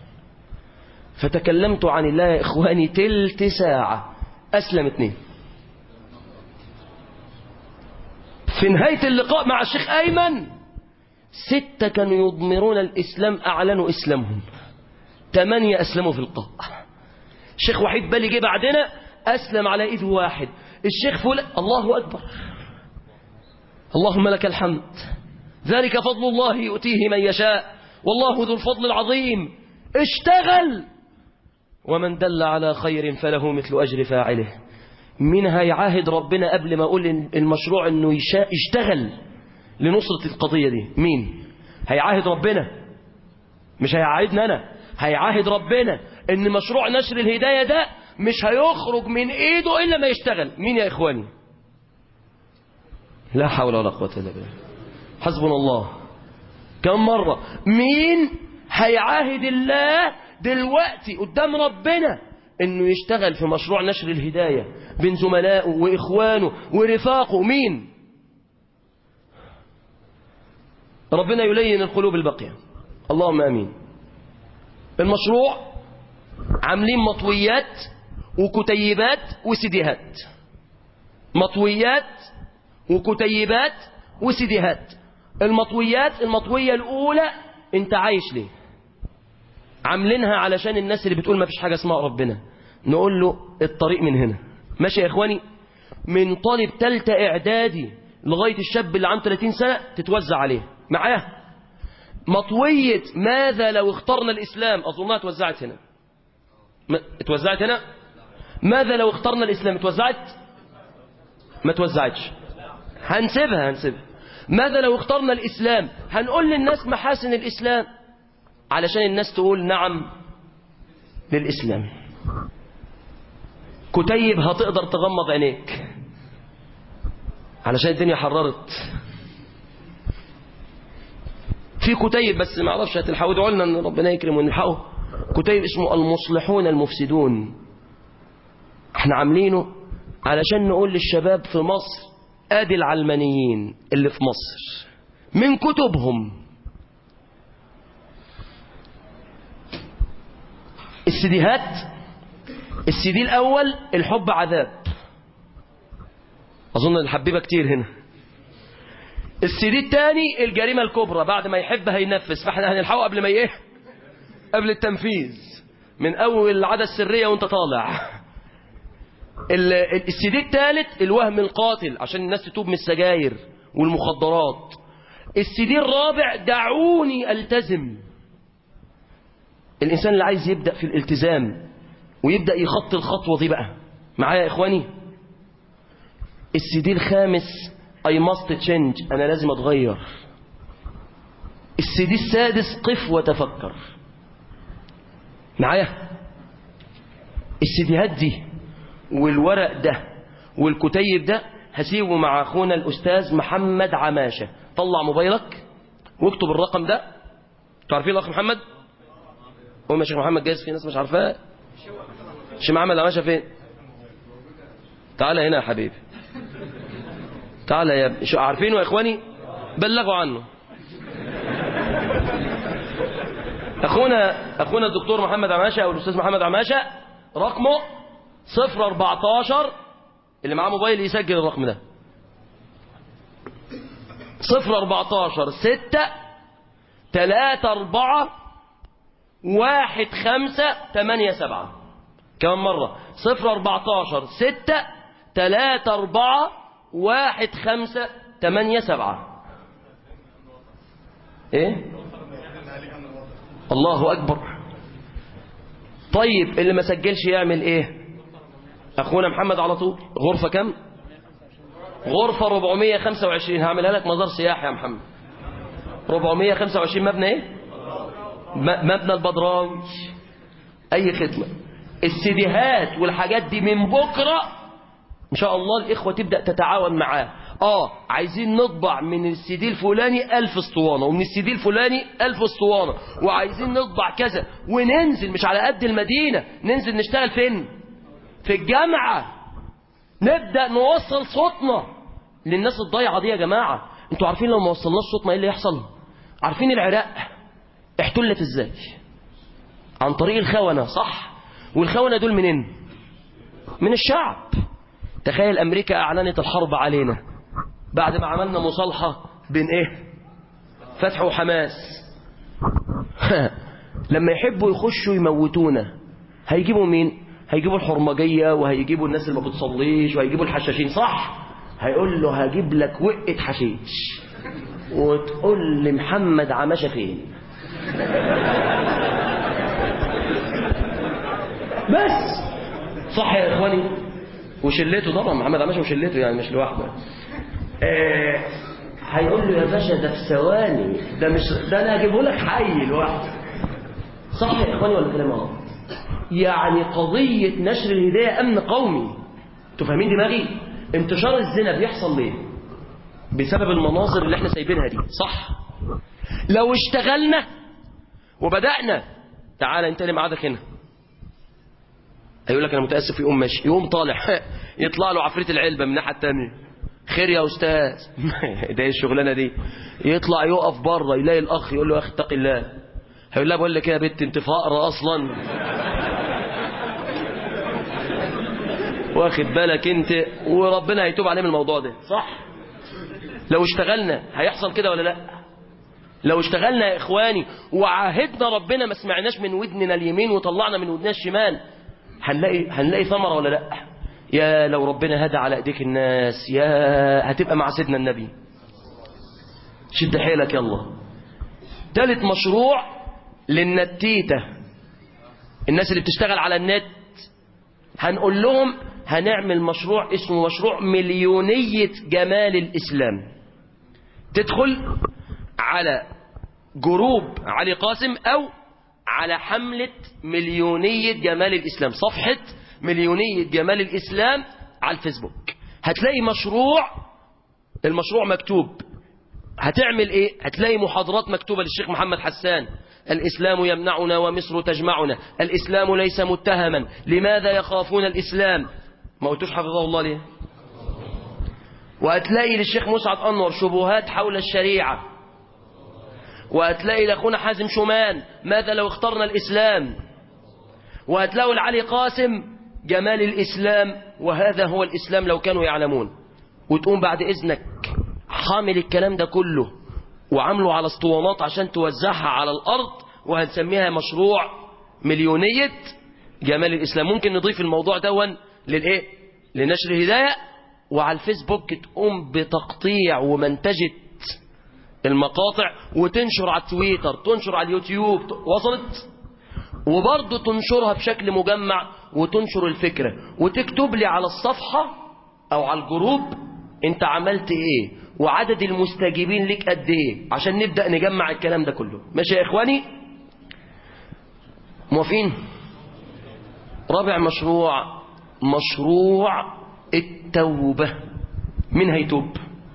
Speaker 3: فتكلمت عن الله يا إخواني 3 ساعة، أسلم 2. في نهاية اللقاء مع الشيخ أيمن 6 كانوا يضمرون الإسلام أعلنوا إسلامهم، 8 أسلموا في اللقاء. الشيخ وحيد بالي جه بعدنا أسلم على إيد واحد. الشيخ فلان الله أكبر، اللهم لك الحمد. ذلك فضل الله يؤتيه من يشاء والله ذو الفضل العظيم. اشتغل، ومن دل على خير فله مثل أجر فاعله. مين هيعاهد ربنا قبل ما أقول المشروع أنه يشتغل لنصرة القضية دي؟ مين هيعاهد ربنا؟ مش هيعاهدنا أنا، هيعاهد ربنا أن مشروع نشر الهداية ده مش هيخرج من إيده إلا ما يشتغل. مين يا إخواني؟ لا حول ولا قوة إلا بالله، حسبنا الله. كم مرة؟ مين هيعاهد الله دلوقتي قدام ربنا انه يشتغل في مشروع نشر الهداية بين زملائه واخوانه ورفاقه. مين؟ ربنا يلين القلوب الباقية، اللهم امين. المشروع عاملين مطويات وكتيبات وسيديهات، مطويات وكتيبات وسيديهات. المطوية الأولى أنت عايش ليه؟ عاملينها علشان الناس اللي بتقول ما فيش حاجة اسمها ربنا. نقول له الطريق من هنا. ماشي يا إخواني؟ من طالب تالتة إعدادي لغاية الشاب اللي عنده 30 سنة تتوزع عليه معاه. مطوية ماذا لو اخترنا الإسلام، أظنها اتوزعت هنا. اتوزعت هنا. ماذا لو اخترنا الإسلام اتوزعت؟ ما توزعتش. هنسيبها. ماذا لو اخترنا الإسلام؟ هنقول للناس محاسن الإسلام علشان الناس تقول نعم للإسلام. كتيب هتقدر تغمض عينيك علشان الدنيا حررت. في كتيب بس ما اعرفش هتلحقوا، ادعوا لنا ان ربنا يكرم ونلحقه. كتيب اسمه المصلحون المفسدون، احنا عاملينه علشان نقول للشباب في مصر ادي العلمانيين اللي في مصر من كتبهم. السيديهات، السيدي الاول الحب عذاب، اظن الحبيبه كتير هنا. السيدي الثاني الجريمه الكبرى، بعد ما يحب هينفذ، فاحنا هنلحقه قبل ما ايه، قبل التنفيذ، من اول العاده السريه وانت طالع. السيدي الثالث الوهم القاتل عشان الناس تتوب من السجاير والمخدرات. السيدي الرابع دعوني التزم، الانسان اللي عايز يبدا في الالتزام ويبدا يخطي الخطوه دي بقى معايا يا اخواني. السيدي الخامس I must change، انا لازم اتغير. السيدي السادس قف وتفكر معايا. السيديهات دي والورق ده والكتيب ده هسيبه مع اخونا الاستاذ محمد عماشة. طلع موبايلك واكتب الرقم ده. انتوا عارفين الاخ محمد؟ هو يا شيخ محمد جايز في ناس مش عارفاه. شيخ محمد عماشة فين؟ تعالى هنا يا حبيبي، تعالى يا ابني. شو عارفينه يا اخواني؟ بلغوا عنه. اخونا الدكتور محمد عماشة او الاستاذ محمد عماشة رقمه 014، اللي معاه موبايل يسجل الرقم ده 014 6 3 4 1 5 8 7. كمان مرة 014 6 3 4 1 5 8 7. ايه؟ الله اكبر. طيب اللي ما سجلش يعمل ايه؟ اخونا محمد على طول. غرفة كم؟ غرفة 425. هعملها لك مزار سياحي يا محمد. 425 مبنى ايه؟ مبنى البدراوي. اي خدمة. السيديهات والحاجات دي من بكرة ان شاء الله الاخوة تبدأ تتعاون معاه. عايزين نطبع من السيدي الفلاني 1000 اسطوانة، ومن السيدي الفلاني 1000 اسطوانة، وعايزين نطبع كذا، وننزل مش على قد المدينة، ننزل نشتغل فين؟ في الجامعة. نبدأ نوصل صوتنا للناس الضيعة دي يا جماعة. انتوا عارفين لو ما وصلناش صوتنا ايه اللي يحصل؟ عارفين العراق احتلت ازاي؟ عن طريق الخونة، صح؟ والخونة دول منين؟ من الشعب. تخيل امريكا اعلنت الحرب علينا بعد ما عملنا مصالحة بين ايه؟ فتح وحماس. لما يحبوا يخشوا يموتونا هيجيبوا مين؟ هيجيبوا الحرمجية، وهيجيبوا الناس اللي ما بتصليش، وهيجيبوا الحشاشين، صح؟ هيقول له هجيب لك وقة حشيش وتقول لي محمد عماشة فين. بس صح يا اخواني؟ وشلته طبعا، محمد عماشة وشلته يعني مش لوحده. هيقول له يا باشا ده في ثواني، ده انا هجيبه لك حي لوحده. صح يا اخواني ولا كلام غلط؟ يعني قضية نشر الهداية امن قومي. انتوا فاهمين دماغي؟ انتشار الزنا بيحصل ليه؟ بسبب المناظر اللي احنا سايبينها دي، صح؟ لو اشتغلنا وبدأنا، تعالى انت اللي معادك هنا، هيقول لك انا متاسف، يقوم ماشي، يقوم طالع يطلع له عفريت العلبه من الناحيه الثانيه، خير يا استاذ ده الشغلانه دي. يطلع يقف بره يلاقي الاخ يقول له يا اخي اتق الله، هيقول لها بقول لك ايه يا بنت انت فقره اصلا واخد بالك انت، وربنا هيتوب عليه من الموضوع ده، صح؟ لو اشتغلنا هيحصل كده ولا لا؟ لو اشتغلنا يا اخواني وعاهدنا ربنا ما سمعناش من ودننا اليمين وطلعنا من ودننا الشمال، هنلاقي ثمره ولا لا؟ يا لو ربنا هدى على ايديك الناس، يا هتبقى مع سيدنا النبي. شد حيلك يلا. ثالث مشروع للنتيته، الناس اللي بتشتغل على النت، هنقول لهم هنعمل مشروع اسمه مشروع مليونية جمال الإسلام. تدخل على جروب علي قاسم أو على حملة مليونية جمال الإسلام، صفحة مليونية جمال الإسلام على الفيسبوك، هتلاقي المشروع مكتوب. هتعمل ايه؟ هتلاقي محاضرات مكتوبة للشيخ محمد حسان: الإسلام يمنعنا ومصر تجمعنا، الإسلام ليس متهما، لماذا يخافون الإسلام؟ ما قلتوش حفظه الله ليه؟ وهتلاقي للشيخ مسعد أنور شبهات حول الشريعة، وهتلاقي لأخونا حازم شومان ماذا لو اخترنا الإسلام، وهتلاقوا لعلي قاسم جمال الإسلام وهذا هو الإسلام لو كانوا يعلمون. وتقوم بعد إذنك حامل الكلام ده كله وعمله على اسطوانات عشان توزعها على الأرض، وهنسميها مشروع مليونية جمال الإسلام. ممكن نضيف الموضوع دون للإيه؟ لنشر الهداية. وعلى الفيسبوك تقوم بتقطيع ومنتجة المقاطع وتنشر على التويتر، تنشر على اليوتيوب، وصلت؟ وبرضه تنشرها بشكل مجمع وتنشر الفكرة وتكتب لي على الصفحة أو على الجروب أنت عملت إيه وعدد المستجيبين لك قد إيه، عشان نبدأ نجمع الكلام ده كله. ماشي يا إخواني؟ موافقين؟ رابع مشروع التوبة. مين هيتوب؟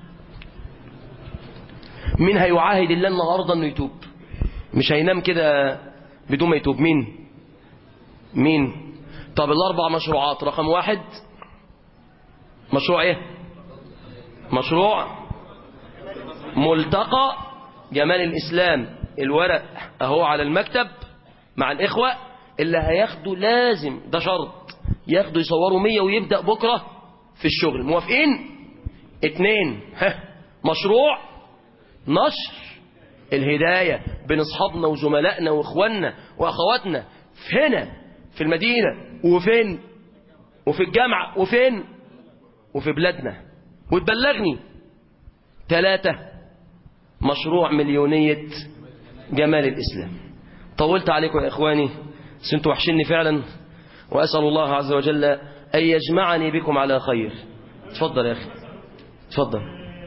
Speaker 3: مين هيعاهد الله النهاردة انه يتوب؟ مش هينام كده بدون ما يتوب. مين؟ طب الاربع مشروعات، رقم 1 مشروع ايه؟ مشروع ملتقى جمال الإسلام. الورق اهو على المكتب مع الإخوة اللي هياخدوا، لازم ده شرط ياخدوا يصوروا 100 ويبدأ بكرة في الشغل. موافقين؟ 2 مشروع نشر الهداية بين أصحابنا وزملائنا وإخواننا وأخواتنا هنا في المدينة وفين وفي الجامعة وفين وفي بلادنا وتبلغني. 3 مشروع مليونية جمال الإسلام. طولت عليكم يا إخواني، بس انتوا وحشني فعلا، وأسأل الله عز وجل أن يجمعني بكم على خير. تفضل يا أخي، تفضل.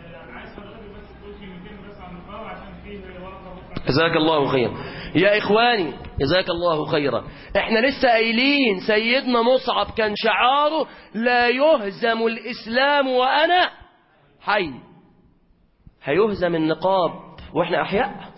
Speaker 3: جزاك الله خيرا يا إخواني، جزاك الله خيرا. احنا لسه قايلين سيدنا مصعب كان شعاره لا يهزم الإسلام وأنا حي. هيهزم النقاب واحنا أحياء؟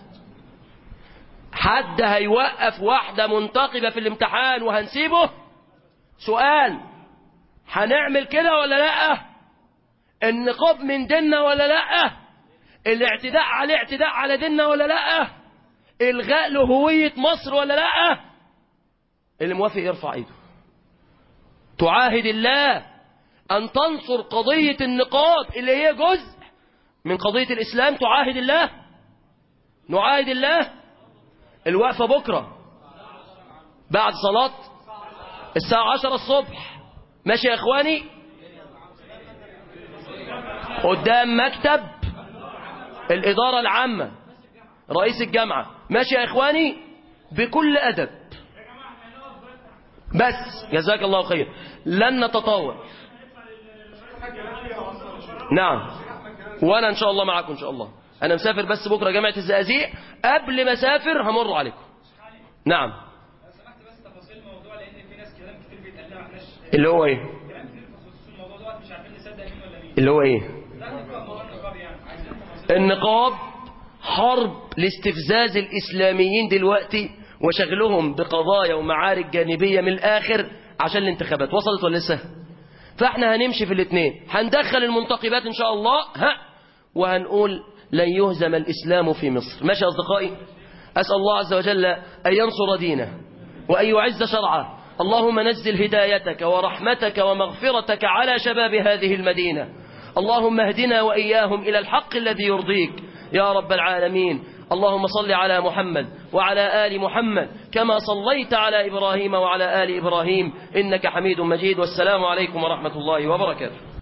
Speaker 3: حد هيوقف واحدة منتقبة في الامتحان وهنسيبه؟ سؤال، هنعمل كده ولا لا؟ النقاب من ديننا ولا لا؟ الاعتداء عليه اعتداء على ديننا ولا لا؟ الغاء لهوية مصر ولا لا؟ اللي موافق يرفع ايده. تعاهد الله ان تنصر قضية النقاب اللي هي جزء من قضية الإسلام. تعاهد الله؟ نعاهد الله. الوقفة بكرة بعد صلاة الساعة 10 الصبح. ماشي يا إخواني؟ قدام مكتب الإدارة العامة رئيس الجامعة. ماشي يا إخواني؟ بكل أدب بس. جزاك الله خير. لن نتطاول. نعم، وأنا إن شاء الله معكم إن شاء الله. أنا مسافر بس بكرة جامعة الزقازيق، قبل ما أسافر همر عليكم. نعم. لو سمحت بس تفاصيل الموضوع، لأن في ناس كلام كتير بيتقال لها احناش. اللي هو إيه؟ كلام كتير بخصوص الموضوع ده مش عارفين نصدق مين ولا مين. اللي هو إيه؟ النقاب حرب لاستفزاز الإسلاميين دلوقتي وشغلهم بقضايا ومعارك جانبية من الآخر عشان الانتخابات. وصلت ولا لسه؟ فاحنا هنمشي في الاثنين، هندخل المنتخبات ان شاء الله وهنقول لن يهزم الإسلام في مصر. ماشي يا أصدقائي؟ أسأل الله عز وجل أن ينصر دينه وأن يعز شرعه. اللهم نزل هدايتك ورحمتك ومغفرتك على شباب هذه المدينة. اللهم اهدنا وإياهم إلى الحق الذي يرضيك يا رب العالمين. اللهم صل على محمد وعلى آل محمد كما صليت على إبراهيم وعلى آل إبراهيم إنك حميد مجيد. والسلام عليكم ورحمة الله وبركاته.